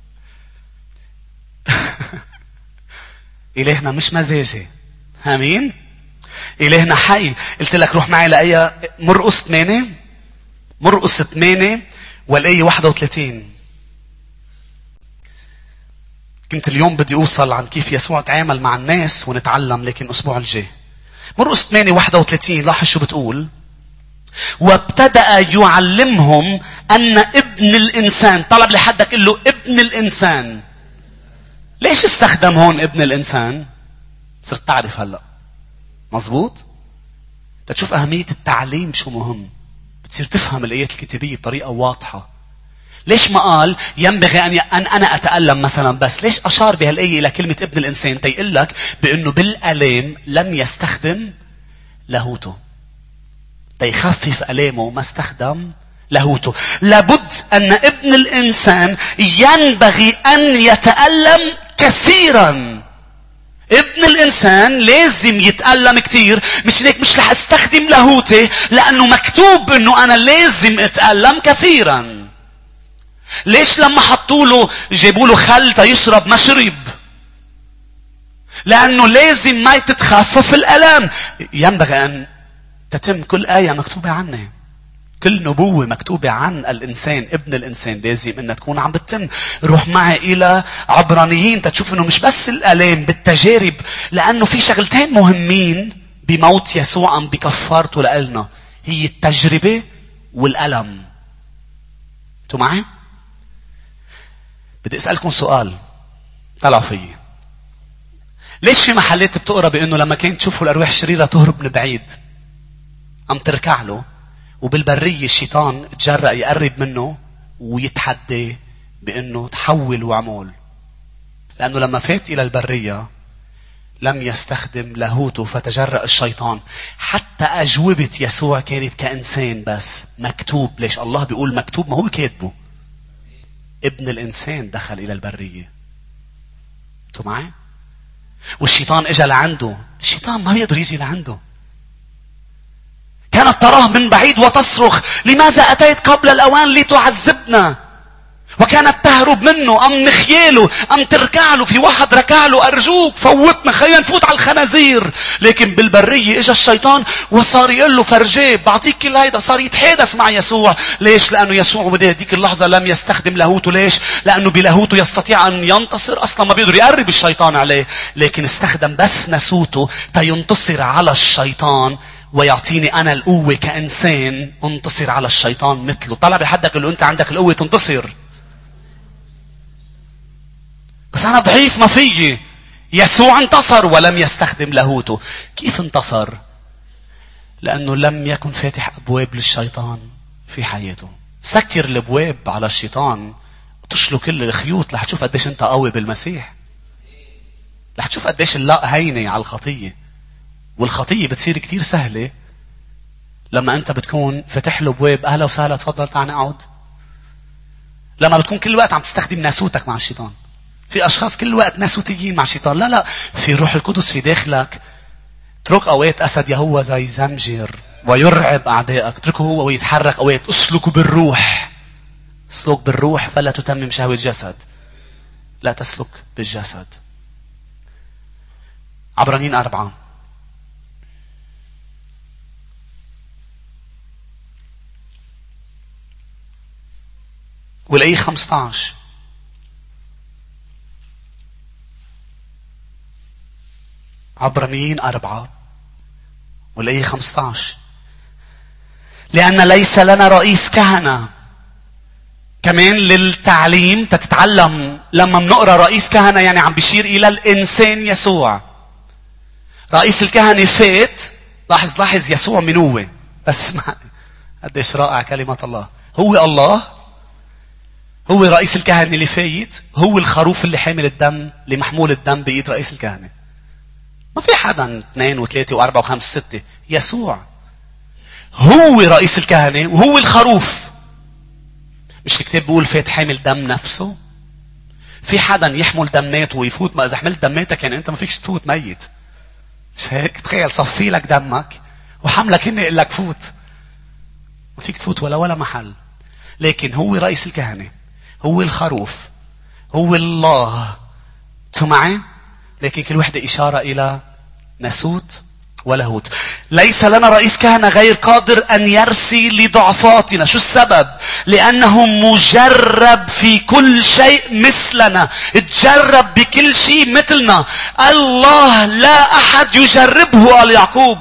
إلهنا مش مزاجي. آمين. إلهنا حي. قلت لك روح معي لآية مرقس 8، مرقس 8 والآية 31. كنت اليوم بدي أوصل عن كيف يسوع تعامل مع الناس ونتعلم، لكن أسبوع الجاي. مرقس 8 31 لاحظ شو بتقول. وابتدأ يعلمهم أن ابن الإنسان. طلب لحدك قل له ابن الإنسان. ليش استخدم هون ابن الإنسان؟ صرت تعرف هلأ. مظبوط؟ تشوف أهمية التعليم شو مهم. بتصير تفهم الآيات الكتابية بطريقة واضحة. ليش ما قال ينبغي أن أنا أتألم مثلا بس؟ ليش أشار بهالآية إلى كلمة ابن الإنسان؟ تيقول لك بأنه بالألام لم يستخدم لاهوته، تيخفف ألامه وما استخدم لاهوته. لابد أن ابن الإنسان ينبغي أن يتألم كثيرا. ابن الإنسان لازم يتألم كتير. مش هيك مش رح استخدم لاهوتي، لأنه مكتوب أنه أنا لازم أتألم كثيرا. ليش لما حطوا له جابوا له خل تيشرب ما شرب؟ لأنه لازم ما تتخفف الألم. ينبغي أن تتم كل آية مكتوبة عنه، كل نبوة مكتوبة عن الإنسان ابن الإنسان لازم أنها تكون عم بتتم. روح معي إلى عبرانيين تشوف أنه مش بس الألام بالتجارب، لأنه في شغلتين مهمين بموت يسوع أم بكفارته لألنا، هي التجربة والألم. أنتوا معي؟ بدي أسألكم سؤال، طلعوا فيي. ليش في محلات بتقرأ بأنه لما كانت تشوفوا الأرواح الشريرة تهرب من بعيد أم تركع له، وبالبرية الشيطان تجرأ يقرب منه ويتحدى بأنه تحول وعمول؟ لأنه لما فات إلى البرية لم يستخدم لاهوته فتجرأ الشيطان. حتى أجوبة يسوع كانت كإنسان بس مكتوب. ليش الله بيقول مكتوب؟ ما هو كاتبه. ابن الإنسان دخل إلى البرية. أنتوا معي؟ والشيطان إجا لعنده. الشيطان ما بيقدر يجي لعنده. كانت تراه من بعيد وتصرخ لماذا أتيت قبل الأوان لتعذبنا؟ وكانت تهرب منه أم نخياله أم تركع له. في واحد ركع له أرجوك فوتنا خلينا نفوت على الخنازير. لكن بالبرية إجا الشيطان وصار يقول له فرجاه بعطيك كل هيدا. صار يتحادث مع يسوع. ليش؟ لأنه يسوع بهذيك اللحظة لم يستخدم لاهوته. ليش؟ لأنه بلاهوته يستطيع أن ينتصر. أصلا ما بيقدر يقرب الشيطان عليه، لكن استخدم بس ناسوته تينتصر على الشيطان ويعطيني أنا القوة كإنسان انتصر على الشيطان مثله. طلع بحدك اللي أنت عندك القوة تنتصر، بس أنا ضعيف ما فيي. يسوع انتصر ولم يستخدم لاهوته. كيف انتصر؟ لأنه لم يكن فاتح أبواب للشيطان في حياته. سكر الأبواب على الشيطان، تشلو كل الخيوط. رح تشوف قديش أنت قوي بالمسيح. رح تشوف قديش اللا هينة على الخطية. والخطية بتصير كتير سهلة لما أنت بتكون فتح له بواب أهلا وسهلا تفضل تعال نقعد. لما بتكون كل وقت عم تستخدم ناسوتك مع الشيطان. في أشخاص كل وقت ناسوتيين مع الشيطان. لا في روح القدس في داخلك. اترك أوقات أسد يهوذا زمجر ويرعب أعدائك. اتركه هو ويتحرك أوقات. اسلكوا بالروح. اسلك بالروح فلا تتمم شهوة الجسد. لا تسلك بالجسد. عبرانيين 4. والآية 15. عبرانيين 4 والآية 15. لأن ليس لنا رئيس كهنة. كمان للتعليم تتعلم. لما بنقرأ رئيس كهنة يعني عم بيشير إلى الإنسان يسوع. رئيس الكهنة فات. لاحظ يسوع من هو. بس قديش رائع كلمة الله. هو الله. هو رئيس الكهنة اللي فايت. هو الخروف اللي حامل الدم اللي محمول الدم بإيد رئيس الكهنة. ما في حدا 2 و3 و4 و5 و6. يسوع هو رئيس الكهنة وهو الخروف. مش الكتاب بيقول فات حامل دم نفسه؟ في حدا يحمل دماته ويفوت. ما إذا حملت دماتك يعني أنت ما فيكش تفوت ميت. مش هيك؟ تخيل صفي لك دمك وحملك إني إقول لك فوت. ما فيك تفوت ولا محل. لكن هو رئيس الكهنة. هو الخروف. هو الله. انتوا معي؟ لكن كل وحدة إشارة إلى ناسوت ولاهوت. ليس لنا رئيس كهنة غير قادر أن يرسي لضعفاتنا. شو السبب؟ لأنه مجرب في كل شيء مثلنا. تجرب بكل شيء مثلنا. الله لا أحد يجربه قال يعقوب.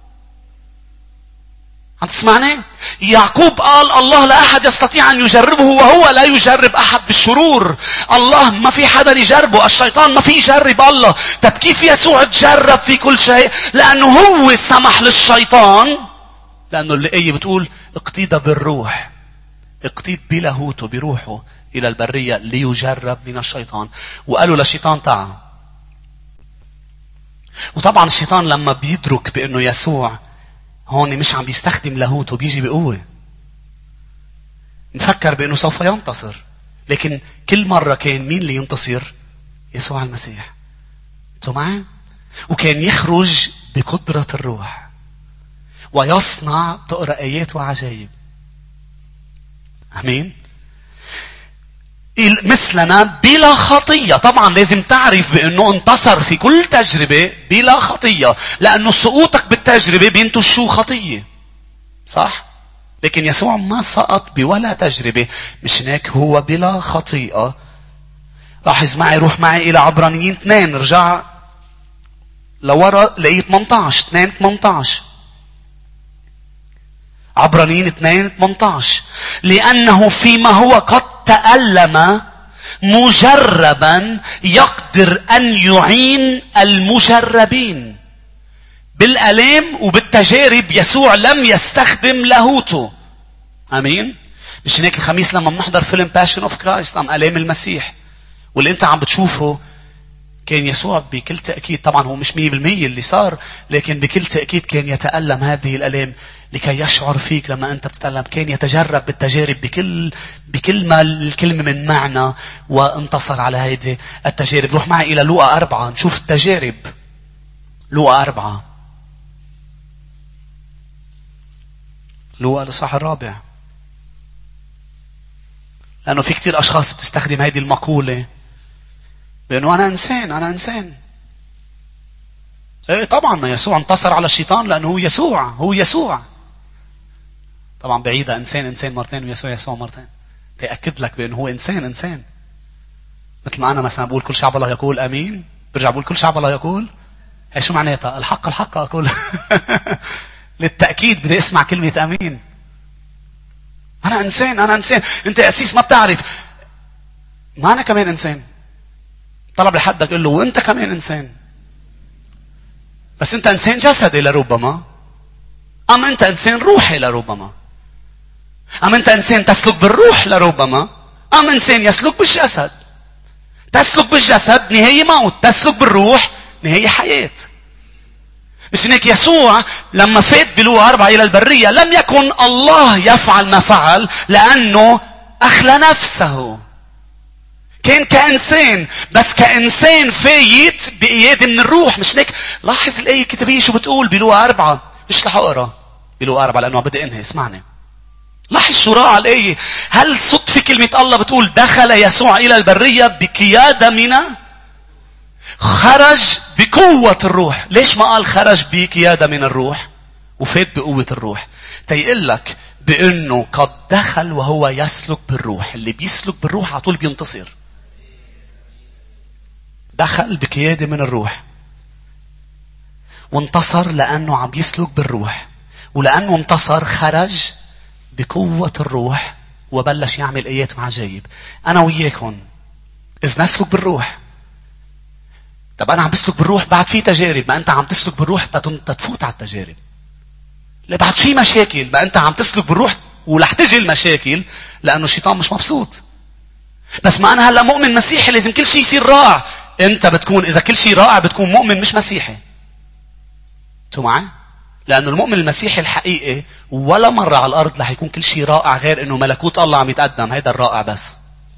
عم تسمعني؟ يعقوب قال الله لا أحد يستطيع أن يجربه وهو لا يجرب أحد بالشرور. الله ما في حدا يجربه. الشيطان ما في يجرب الله. طب كيف يسوع تجرب في كل شيء؟ لأنه هو سمح للشيطان. لأنه الآية بتقول اقتيد بالروح. اقتيد بلاهوته بروحه إلى البرية ليجرب من الشيطان. وقالوا للشيطان تعال. وطبعا الشيطان لما بيدرك بأنه يسوع هون مش عم بيستخدم لاهوته بيجي بقوة. نفكر بأنه سوف ينتصر. لكن كل مرة كان مين اللي ينتصر؟ يسوع المسيح. انتوا معي؟ وكان يخرج بقدرة الروح. ويصنع تقرأ آيات وعجائب. أمين؟ مثلنا بلا خطية. طبعا لازم تعرف بأنه انتصر في كل تجربة بلا خطية. لأنه سقوطك بالتجربة بينتج شو؟ خطية. صح؟ لكن يسوع ما سقط بولا تجربة. مش هيك هو بلا خطيئة. لاحظ معي. روح معي إلى عبرانيين 2. رجع لورا لقيت 18. 2:18. عبرانيين 2:18. لأنه فيما هو قد تألم مجربا يقدر أن يعين المجربين. بالآلام وبالتجارب يسوع لم يستخدم لاهوته. أمين؟ مش هيك الخميس لما بنحضر فيلم Passion of Christ عن آلام المسيح واللي أنت عم بتشوفه كان يسوع بكل تأكيد. طبعا هو مش 100% اللي صار. لكن بكل تأكيد كان يتألم هذه الآلام لكي يشعر فيك لما أنت بتتألم. كان يتجرب بالتجارب بكل ما الكلمة من معنى. وانتصر على هذه التجارب. روح معي إلى لوقا 4 نشوف التجارب. لوقا 4. لوقا الإصحاح 4. لأنه في كتير أشخاص بتستخدم هذه المقولة بأنه أنا إنسان. إيه طبعا ما يسوع انتصر على الشيطان لأنه هو يسوع. طبعا بعيدة إنسان مرتين ويسوع مرتين. تأكد لك بأنه هو إنسان. مثل ما أنا مثلا بقول كل شعب الله يقول أمين. برجع بقول كل شعب الله يقول. هي شو معناتها؟ الحق أقول. للتأكيد بدي أسمع كلمة أمين. أنا إنسان. أنت يا أسيس ما بتعرف. ما أنا كمان إنسان. طلب لحدك قل له وأنت كمان إنسان. بس أنت إنسان جسدي لربما. أم أنت إنسان روحي لربما. أم أنت إنسان تسلك بالروح لربما. أم إنسان يسلك بالجسد. تسلك بالجسد نهاية موت. تسلك بالروح نهاية حياة. مش هيك يسوع لما فات بلوقا 4 إلى البرية لم يكن الله يفعل ما فعل لأنه أخلى نفسه. كان كإنسان، بس كإنسان فايت بقيادة من الروح. مش هيك؟ لاحظ الآية الكتابية شو بتقول بلوقا 4. مش رح أقرأ بلوقا 4 لأنه بدي أنهي. اسمعني. لاحظ شو رائع الآية. هل صدفة كلمة الله بتقول دخل يسوع إلى البرية بقيادة من خرج بقوة الروح؟ ليش ما قال خرج بقيادة من الروح وفات بقوة الروح؟ تيقول لك بأنه قد دخل وهو يسلك بالروح. اللي بيسلك بالروح على طول بينتصر. دخل بقيادة من الروح وانتصر لأنه عم يسلك بالروح، ولأنه انتصر خرج بقوة الروح وبلش يعمل آيات وعجائب. أنا وياكم إذ نسلك بالروح. طب أنا عم بسلك بالروح بعد في تجارب. ما أنت عم تسلك بالروح تتفوت على التجارب. لا بعد في مشاكل. ما أنت عم تسلك بالروح ولح تجي المشاكل لأنه الشيطان مش مبسوط. بس ما أنا هلا مؤمن مسيحي لازم كل شيء يصير رائع. أنت بتكون إذا كل شيء رائع بتكون مؤمن مش مسيحي. أنتوا معي؟ لأنه المؤمن المسيحي الحقيقي ولا مرة على الأرض رح يكون كل شيء رائع غير إنه ملكوت الله عم يتقدم. هيدا الرائع. بس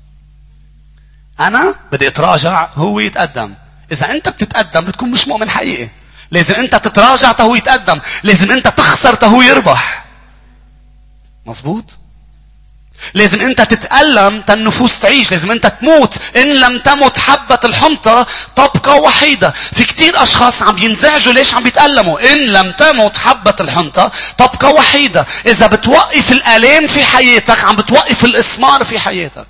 أنا بدي أتراجع هو يتقدم. إذا أنت بتتقدم بتكون مش مؤمن حقيقي. لازم أنت تتراجع تهو يتقدم. لازم أنت تخسر تهو يربح. مظبوط؟ لازم أنت تتألم النفوس تعيش. لازم أنت تموت. إن لم تمت حبة الحنطة تبقى وحيدة. في كتير أشخاص عم ينزعجوا ليش عم بيتألموا. إن لم تمت حبة الحنطة تبقى وحيدة. إذا بتوقف الآلام في حياتك عم بتوقف الإسمار في حياتك.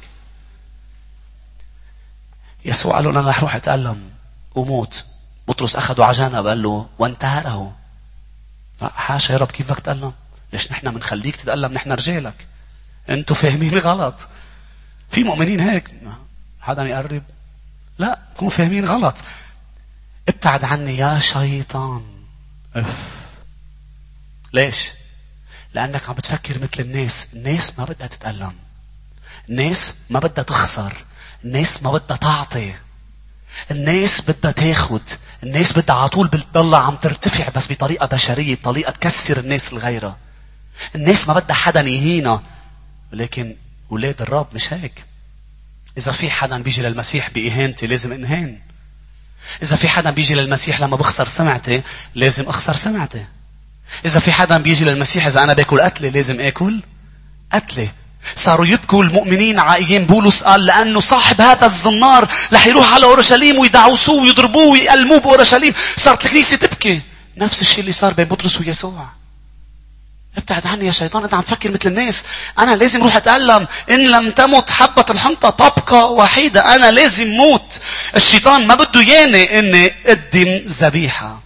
يسوع قال له أنا رح روح أتألم وموت. بطرس أخذه عجانب قال له وانتهره. حاشا يا رب كيف بدك تتألم؟ ليش نحن منخليك تتألم؟ نحن رجالك. انتوا فاهمين غلط. في مؤمنين هيك حدا يقرب. لا تكونوا فاهمين غلط. ابتعد عني يا شيطان. ليش؟ لأنك عم بتفكر مثل الناس. الناس ما بدها تتألم. الناس ما بدها تخسر. الناس ما بدها تعطي. الناس بدها تاخد. الناس بدها على طول بتضل عم ترتفع بس بطريقة بشرية، بطريقة تكسر الناس الغيرة. الناس ما بدها حدا يهينا. ولكن أولاد الرب مش هيك. إذا في حدا بيجي للمسيح بإهانتي لازم انهان. إذا في حدا بيجي للمسيح لما بخسر سمعتي لازم أخسر سمعتي. إذا في حدا بيجي للمسيح إذا أنا باكل قتلة لازم آكل قتلة. صاروا يبكوا المؤمنين على أيام بولس قال لأنه صاحب هذا الزنار رح يروح على أورشليم ويدعوسوه ويضربوه ويألموه بأورشليم. صارت الكنيسة تبكي. نفس الشيء اللي صار بين بطرس ويسوع. ابتعد عني يا شيطان. انت عم تفكر مثل الناس. انا لازم روح اتألم. ان لم تمت حبة الحنطة تبقى وحيدة. انا لازم موت. الشيطان ما بده ياني اني اقدم ذبيحة.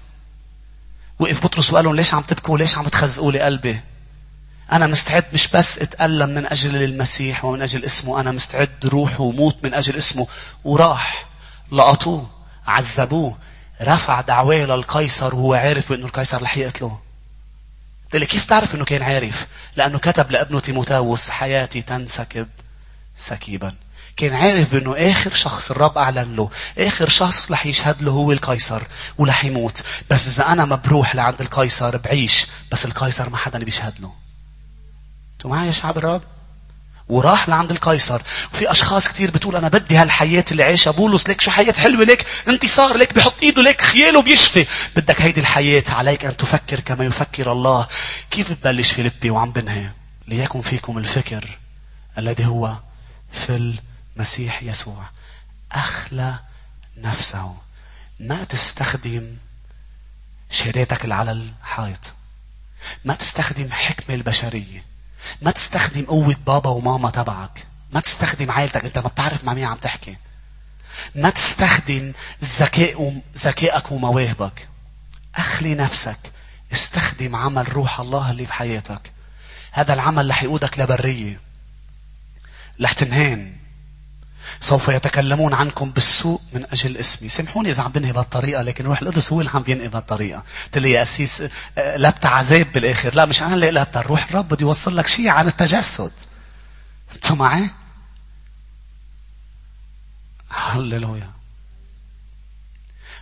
وقف بطرس وقال لهم ليش عم تبكوا؟ ليش عم تخزقوا لي قلبي؟ انا مستعد مش بس اتألم من اجل المسيح ومن اجل اسمه. انا مستعد روح وموت من اجل اسمه. وراح لقطوه عذبوه رفع دعواه للقيصر وهو عارف بانه القيصر رح يقتله. قلت لي كيف تعرف انه كان عارف؟ لانه كتب لابنه تيموثاوس حياتي تنسكب سكيبا. كان عارف بانه اخر شخص الرب اعلن له، اخر شخص رح يشهد له هو القيصر ورح يموت. بس اذا انا ما بروح لعند القيصر بعيش، بس القيصر ما حدا بيشهد له. انتوا معي يا شعب الرب؟ وراح لعند القيصر. وفي اشخاص كتير بتقول انا بدي هالحياة اللي عايشها بولس. لك شو حياة حلوة، لك انتصار، لك بيحط ايده، لك خياله بيشفي. بدك هيدي الحياة. عليك ان تفكر كما يفكر الله. كيف ببلش فيليبي وعم بنهي؟ ليكن فيكم الفكر الذي هو في المسيح يسوع. اخلى نفسه. ما تستخدم شهاداتك اللي على الحائط. ما تستخدم حكمة البشرية. ما تستخدم قوة بابا وماما تبعك. ما تستخدم عائلتك. انت ما بتعرف مع مين عم تحكي. ما تستخدم ذكائك ومواهبك. اخلي نفسك. استخدم عمل روح الله اللي بحياتك. هذا العمل رح يقودك لبرية. رح تنهان. سوف يتكلمون عنكم بالسوء من أجل اسمي. سامحوني إذا عم بنهي بهالطريقة، لكن روح القدس هو اللي عم بينهي بهالطريقة. قلت لي يا أسيس لبت عذاب بالآخر. لا، مش أنا اللي لبت. الروح الرب بده يوصل لك شيء عن التجسد. أنتوا معي؟ هللويا.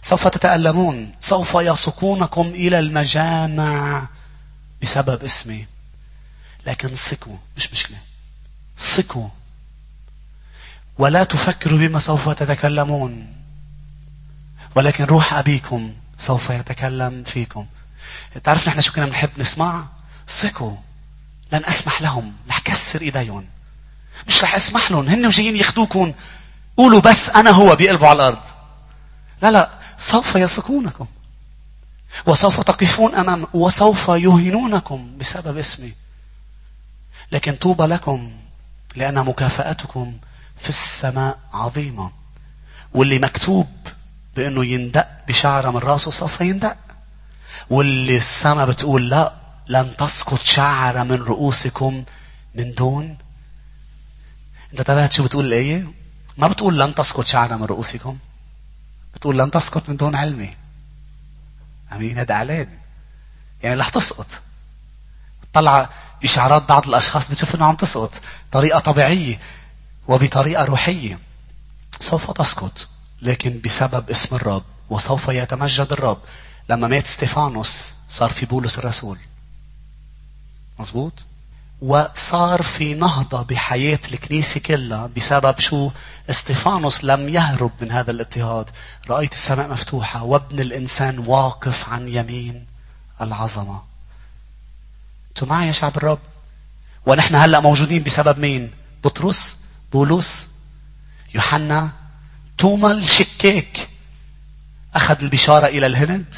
سوف تتألمون، سوف يسوقونكم إلى المجامع بسبب اسمي. لكن ثقوا، مش مشكلة، ثقوا ولا تفكروا بما سوف تتكلمون، ولكن روح أبيكم سوف يتكلم فيكم. تعرف نحن شو كنا بنحب نسمع؟ ثقوا، لن أسمح لهم، رح كسر إيديهم، مش رح أسمح لهم، هن وجايين ياخدوكم قولوا بس أنا هو بيقلبوا على الأرض. لا، سوف يثقونكم وسوف تقفون أمام وسوف يهينونكم بسبب اسمي. لكن طوبى لكم لأن مكافأتكم في السماء عظيمة. واللي مكتوب بأنه يندق بشعره من راسه سوف يندق، واللي السماء بتقول لا، لن تسقط شعرة من رؤوسكم من دون. انت تبعت شو بتقول الآية؟ ما بتقول لن تسقط شعرة من رؤوسكم، بتقول لن تسقط من دون علمي. امين. هذا اعلان، يعني رح تسقط. طلع بشعرات بعض الاشخاص بتشوف انه عم تسقط طريقة طبيعية وبطريقة روحية. سوف تسقط لكن بسبب اسم الرب، وسوف يتمجد الرب. لما مات ستيفانوس صار في بولس الرسول، مظبوط، وصار في نهضة بحياة الكنيسة كلها بسبب شو؟ استفانوس لم يهرب من هذا الاضطهاد. رأيت السماء مفتوحة وابن الإنسان واقف عن يمين العظمة. انتوا معي يا شعب الرب؟ ونحن هلأ موجودين بسبب مين؟ بطرس، بولس، يوحنا، توما الشكاك أخذ البشارة إلى الهند،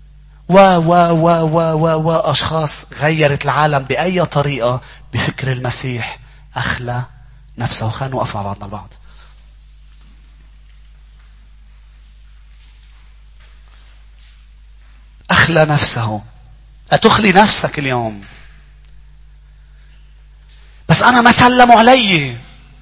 وأشخاص غيرت العالم بأي طريقة بفكر المسيح. أخلى نفسه. خلينا نوقف مع بعضنا البعض. أخلى نفسه. أتخلي نفسك اليوم؟ بس أنا ما سلموا علي.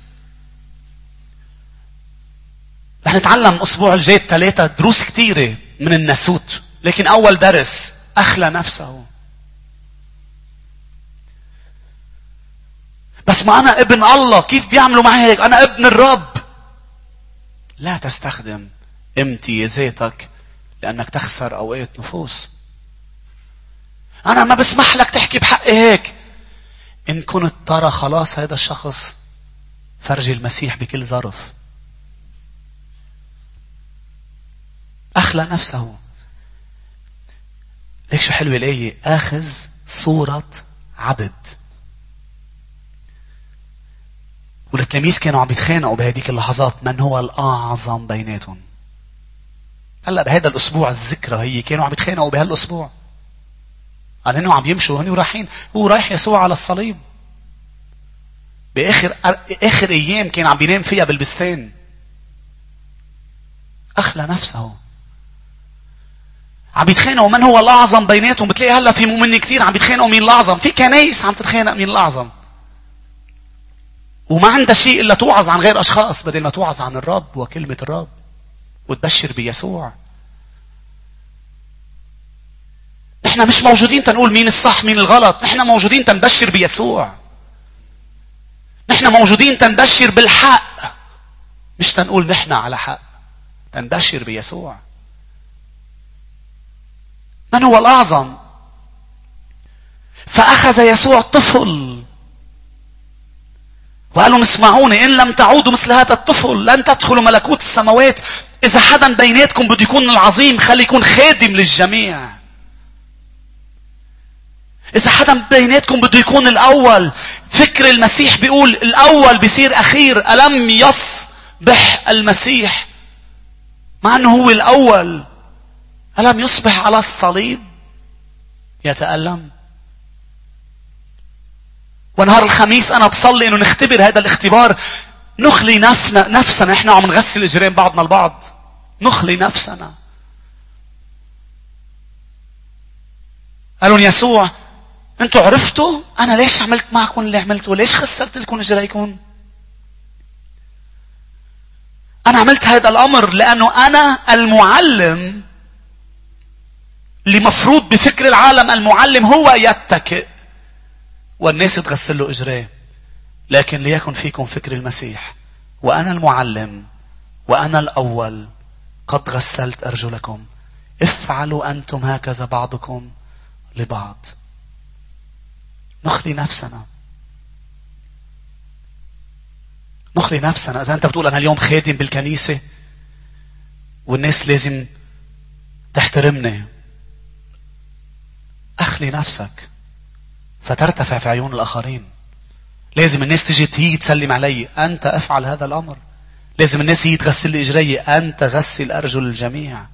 رح نتعلم أسبوع الجاي 3 دروس كتيرة من الناسوت، لكن أول درس أخلى نفسه. بس ما أنا ابن الله، كيف بيعملوا معي هيك؟ أنا ابن الرب. لا تستخدم امتيازاتك لأنك تخسر أوقات نفوس. أنا ما بسمح لك تحكي بحقي هيك. إن كنت ترى خلاص هذا الشخص، فرجي المسيح بكل ظرف. أخلى نفسه. ليك شو حلوة الآية؟ آخذ صورة عبد. والتلاميذ كانوا عم يتخانقوا بهذيك اللحظات من هو الأعظم بيناتهم. هلا بهذا الأسبوع الذكرى هي كانوا عم يتخانقوا بهالأسبوع. قال هنو عم يمشوا هنو رايحين، هو رايح يسوع على الصليب. بآخر أيام كان عم بينام فيها بالبستان. أخلى نفسه. عم يتخانقوا من هو الأعظم بيناتهم. بتلاقي هلا في مؤمنين كتير عم يتخانقوا مين الأعظم. في كنايس عم تتخانق مين الأعظم، وما عندها شيء إلا توعظ عن غير أشخاص بدل ما توعظ عن الرب وكلمة الرب وتبشر بيسوع. نحن مش موجودين تنقول مين الصح مين الغلط. نحن موجودين تنبشر بيسوع. نحن موجودين تنبشر بالحق، مش تنقول نحن على حق. تنبشر بيسوع. من هو الأعظم؟ فأخذ يسوع طفل وقالوا اسمعوني، إن لم تعودوا مثل هذا الطفل لن تدخلوا ملكوت السماوات. إذا حدا بيناتكم بده يكون العظيم خلي يكون خادم للجميع. إذا حدا بيناتكم بده يكون الأول. فكر المسيح بيقول الأول بيصير أخير. ألم يصبح المسيح مع أنه هو الأول؟ ألم يصبح على الصليب يتألم؟ ونهار الخميس أنا بصلي إنه نختبر هذا الاختبار. نخلي نفسنا. إحنا عم نغسل إجرين بعضنا البعض. نخلي نفسنا. قالوا يسوع أنتوا عرفتوا أنا ليش عملت معكم اللي عملته؟ ليش خسرت لكم إجريكم؟ أنا عملت هذا الأمر لأنه أنا المعلم اللي مفروض بفكر العالم المعلم هو يتكئ والناس تغسل له إجريه. لكن ليكن فيكم فكر المسيح، وأنا المعلم وأنا الأول قد غسلت أرجلكم. افعلوا أنتم هكذا بعضكم لبعض. نخلي نفسنا. نخلي نفسنا. إذا أنت بتقول أنا اليوم خادم بالكنيسة والناس لازم تحترمني، أخلي نفسك فترتفع في عيون الآخرين. لازم الناس تجي هي تسلم علي، أنت أفعل هذا الأمر. لازم الناس هي تغسل لي إجري، أنت غسل أرجل الجميع.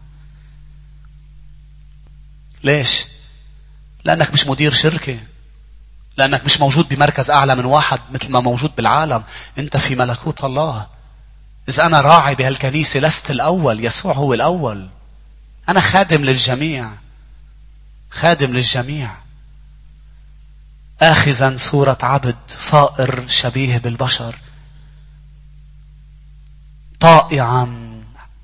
ليش؟ لأنك مش مدير شركة، لأنك مش موجود بمركز أعلى من واحد مثل ما موجود بالعالم. أنت في ملكوت الله. إذا أنا راعي بهالكنيسة لست الأول، يسوع هو الأول. أنا خادم للجميع، خادم للجميع، آخذا صورة عبد صائر شبيه بالبشر، طائعا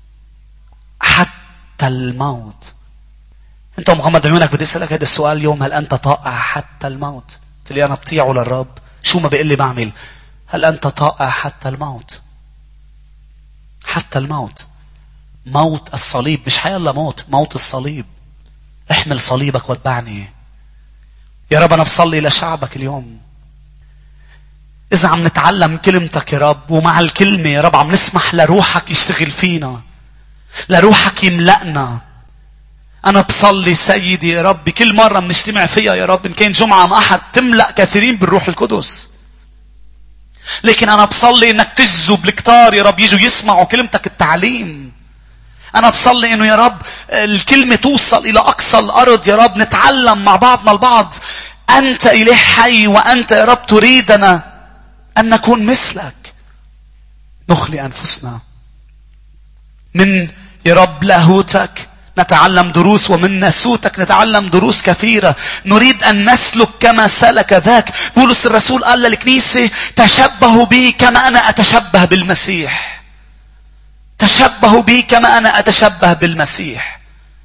حتى الموت. أنت ومغمض عيونك بدي أسألك هذا السؤال اليوم، هل أنت طائع حتى الموت؟ قلت لي أنا بطيعه للرب، شو ما بيقول لي بعمل. هل أنت طائع حتى الموت؟ حتى الموت. موت الصليب، مش حيالله موت، موت الصليب. احمل صليبك واتبعني. يا رب أنا بصلي لشعبك اليوم، إذا عم نتعلم كلمتك يا رب، ومع الكلمة يا رب عم نسمح لروحك يشتغل فينا، لروحك يملأنا. أنا بصلي سيدي يا رب بكل مرة بنجتمع فيها يا رب، إن كان جمعة أم أحد، تملأ كثيرين بالروح القدس. لكن أنا بصلي إنك تجذب الكتار يا رب يجوا يسمعوا كلمتك التعليم. أنا بصلي إنه يا رب الكلمة توصل إلى أقصى الأرض يا رب، نتعلم مع بعضنا البعض. أنت إله حي، وأنت يا رب تريدنا أن نكون مثلك. نخلي أنفسنا من يا رب لاهوتك نتعلم دروس، ومن ناسوتك نتعلم دروس كثيرة. نريد أن نسلك كما سلك ذاك. بولس الرسول قال للكنيسة تشبهوا بي كما أنا أتشبه بالمسيح. تشبهوا بي كما أنا أتشبه بالمسيح.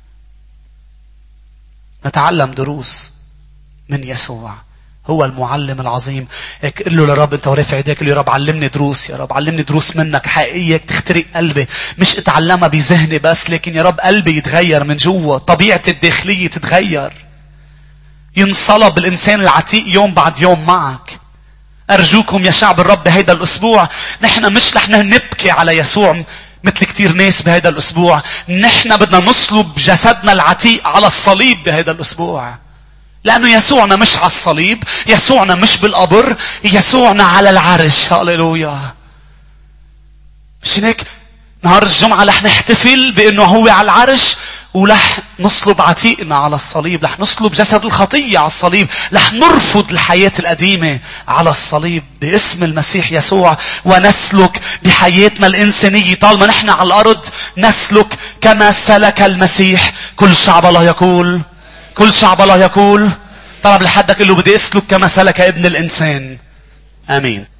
نتعلم دروس من يسوع، هو المعلم العظيم. هيك قل له لرب انت ورافع ايديك، قل له يا رب علمني دروس، يا رب علمني دروس منك حقيقية تخترق قلبي، مش اتعلمها بذهني بس، لكن يا رب قلبي يتغير من جوا، طبيعتي الداخلية تتغير، ينصلب الانسان العتيق يوم بعد يوم معك. ارجوكم يا شعب الرب بهيدا الاسبوع نحن مش رح نبكي على يسوع مثل كتير ناس بهيدا الاسبوع، نحن بدنا نصلب جسدنا العتيق على الصليب بهيدا الاسبوع. لأنه يسوعنا مش على الصليب، يسوعنا مش بالقبر، يسوعنا على العرش. هاليلويا. مش هيك نهار الجمعة رح نحتفل بأنه هو على العرش، ورح نصلب عتيقنا على الصليب، رح نصلب جسد الخطية على الصليب، رح نرفض الحياة القديمة على الصليب باسم المسيح يسوع، ونسلك بحياتنا الإنسانية طالما نحن على الأرض، نسلك كما سلك المسيح. كل شعب الله يقول، كل شعب الله يقول. طلب لحدك قل له بدي اسلك كما سلك ابن الإنسان. آمين.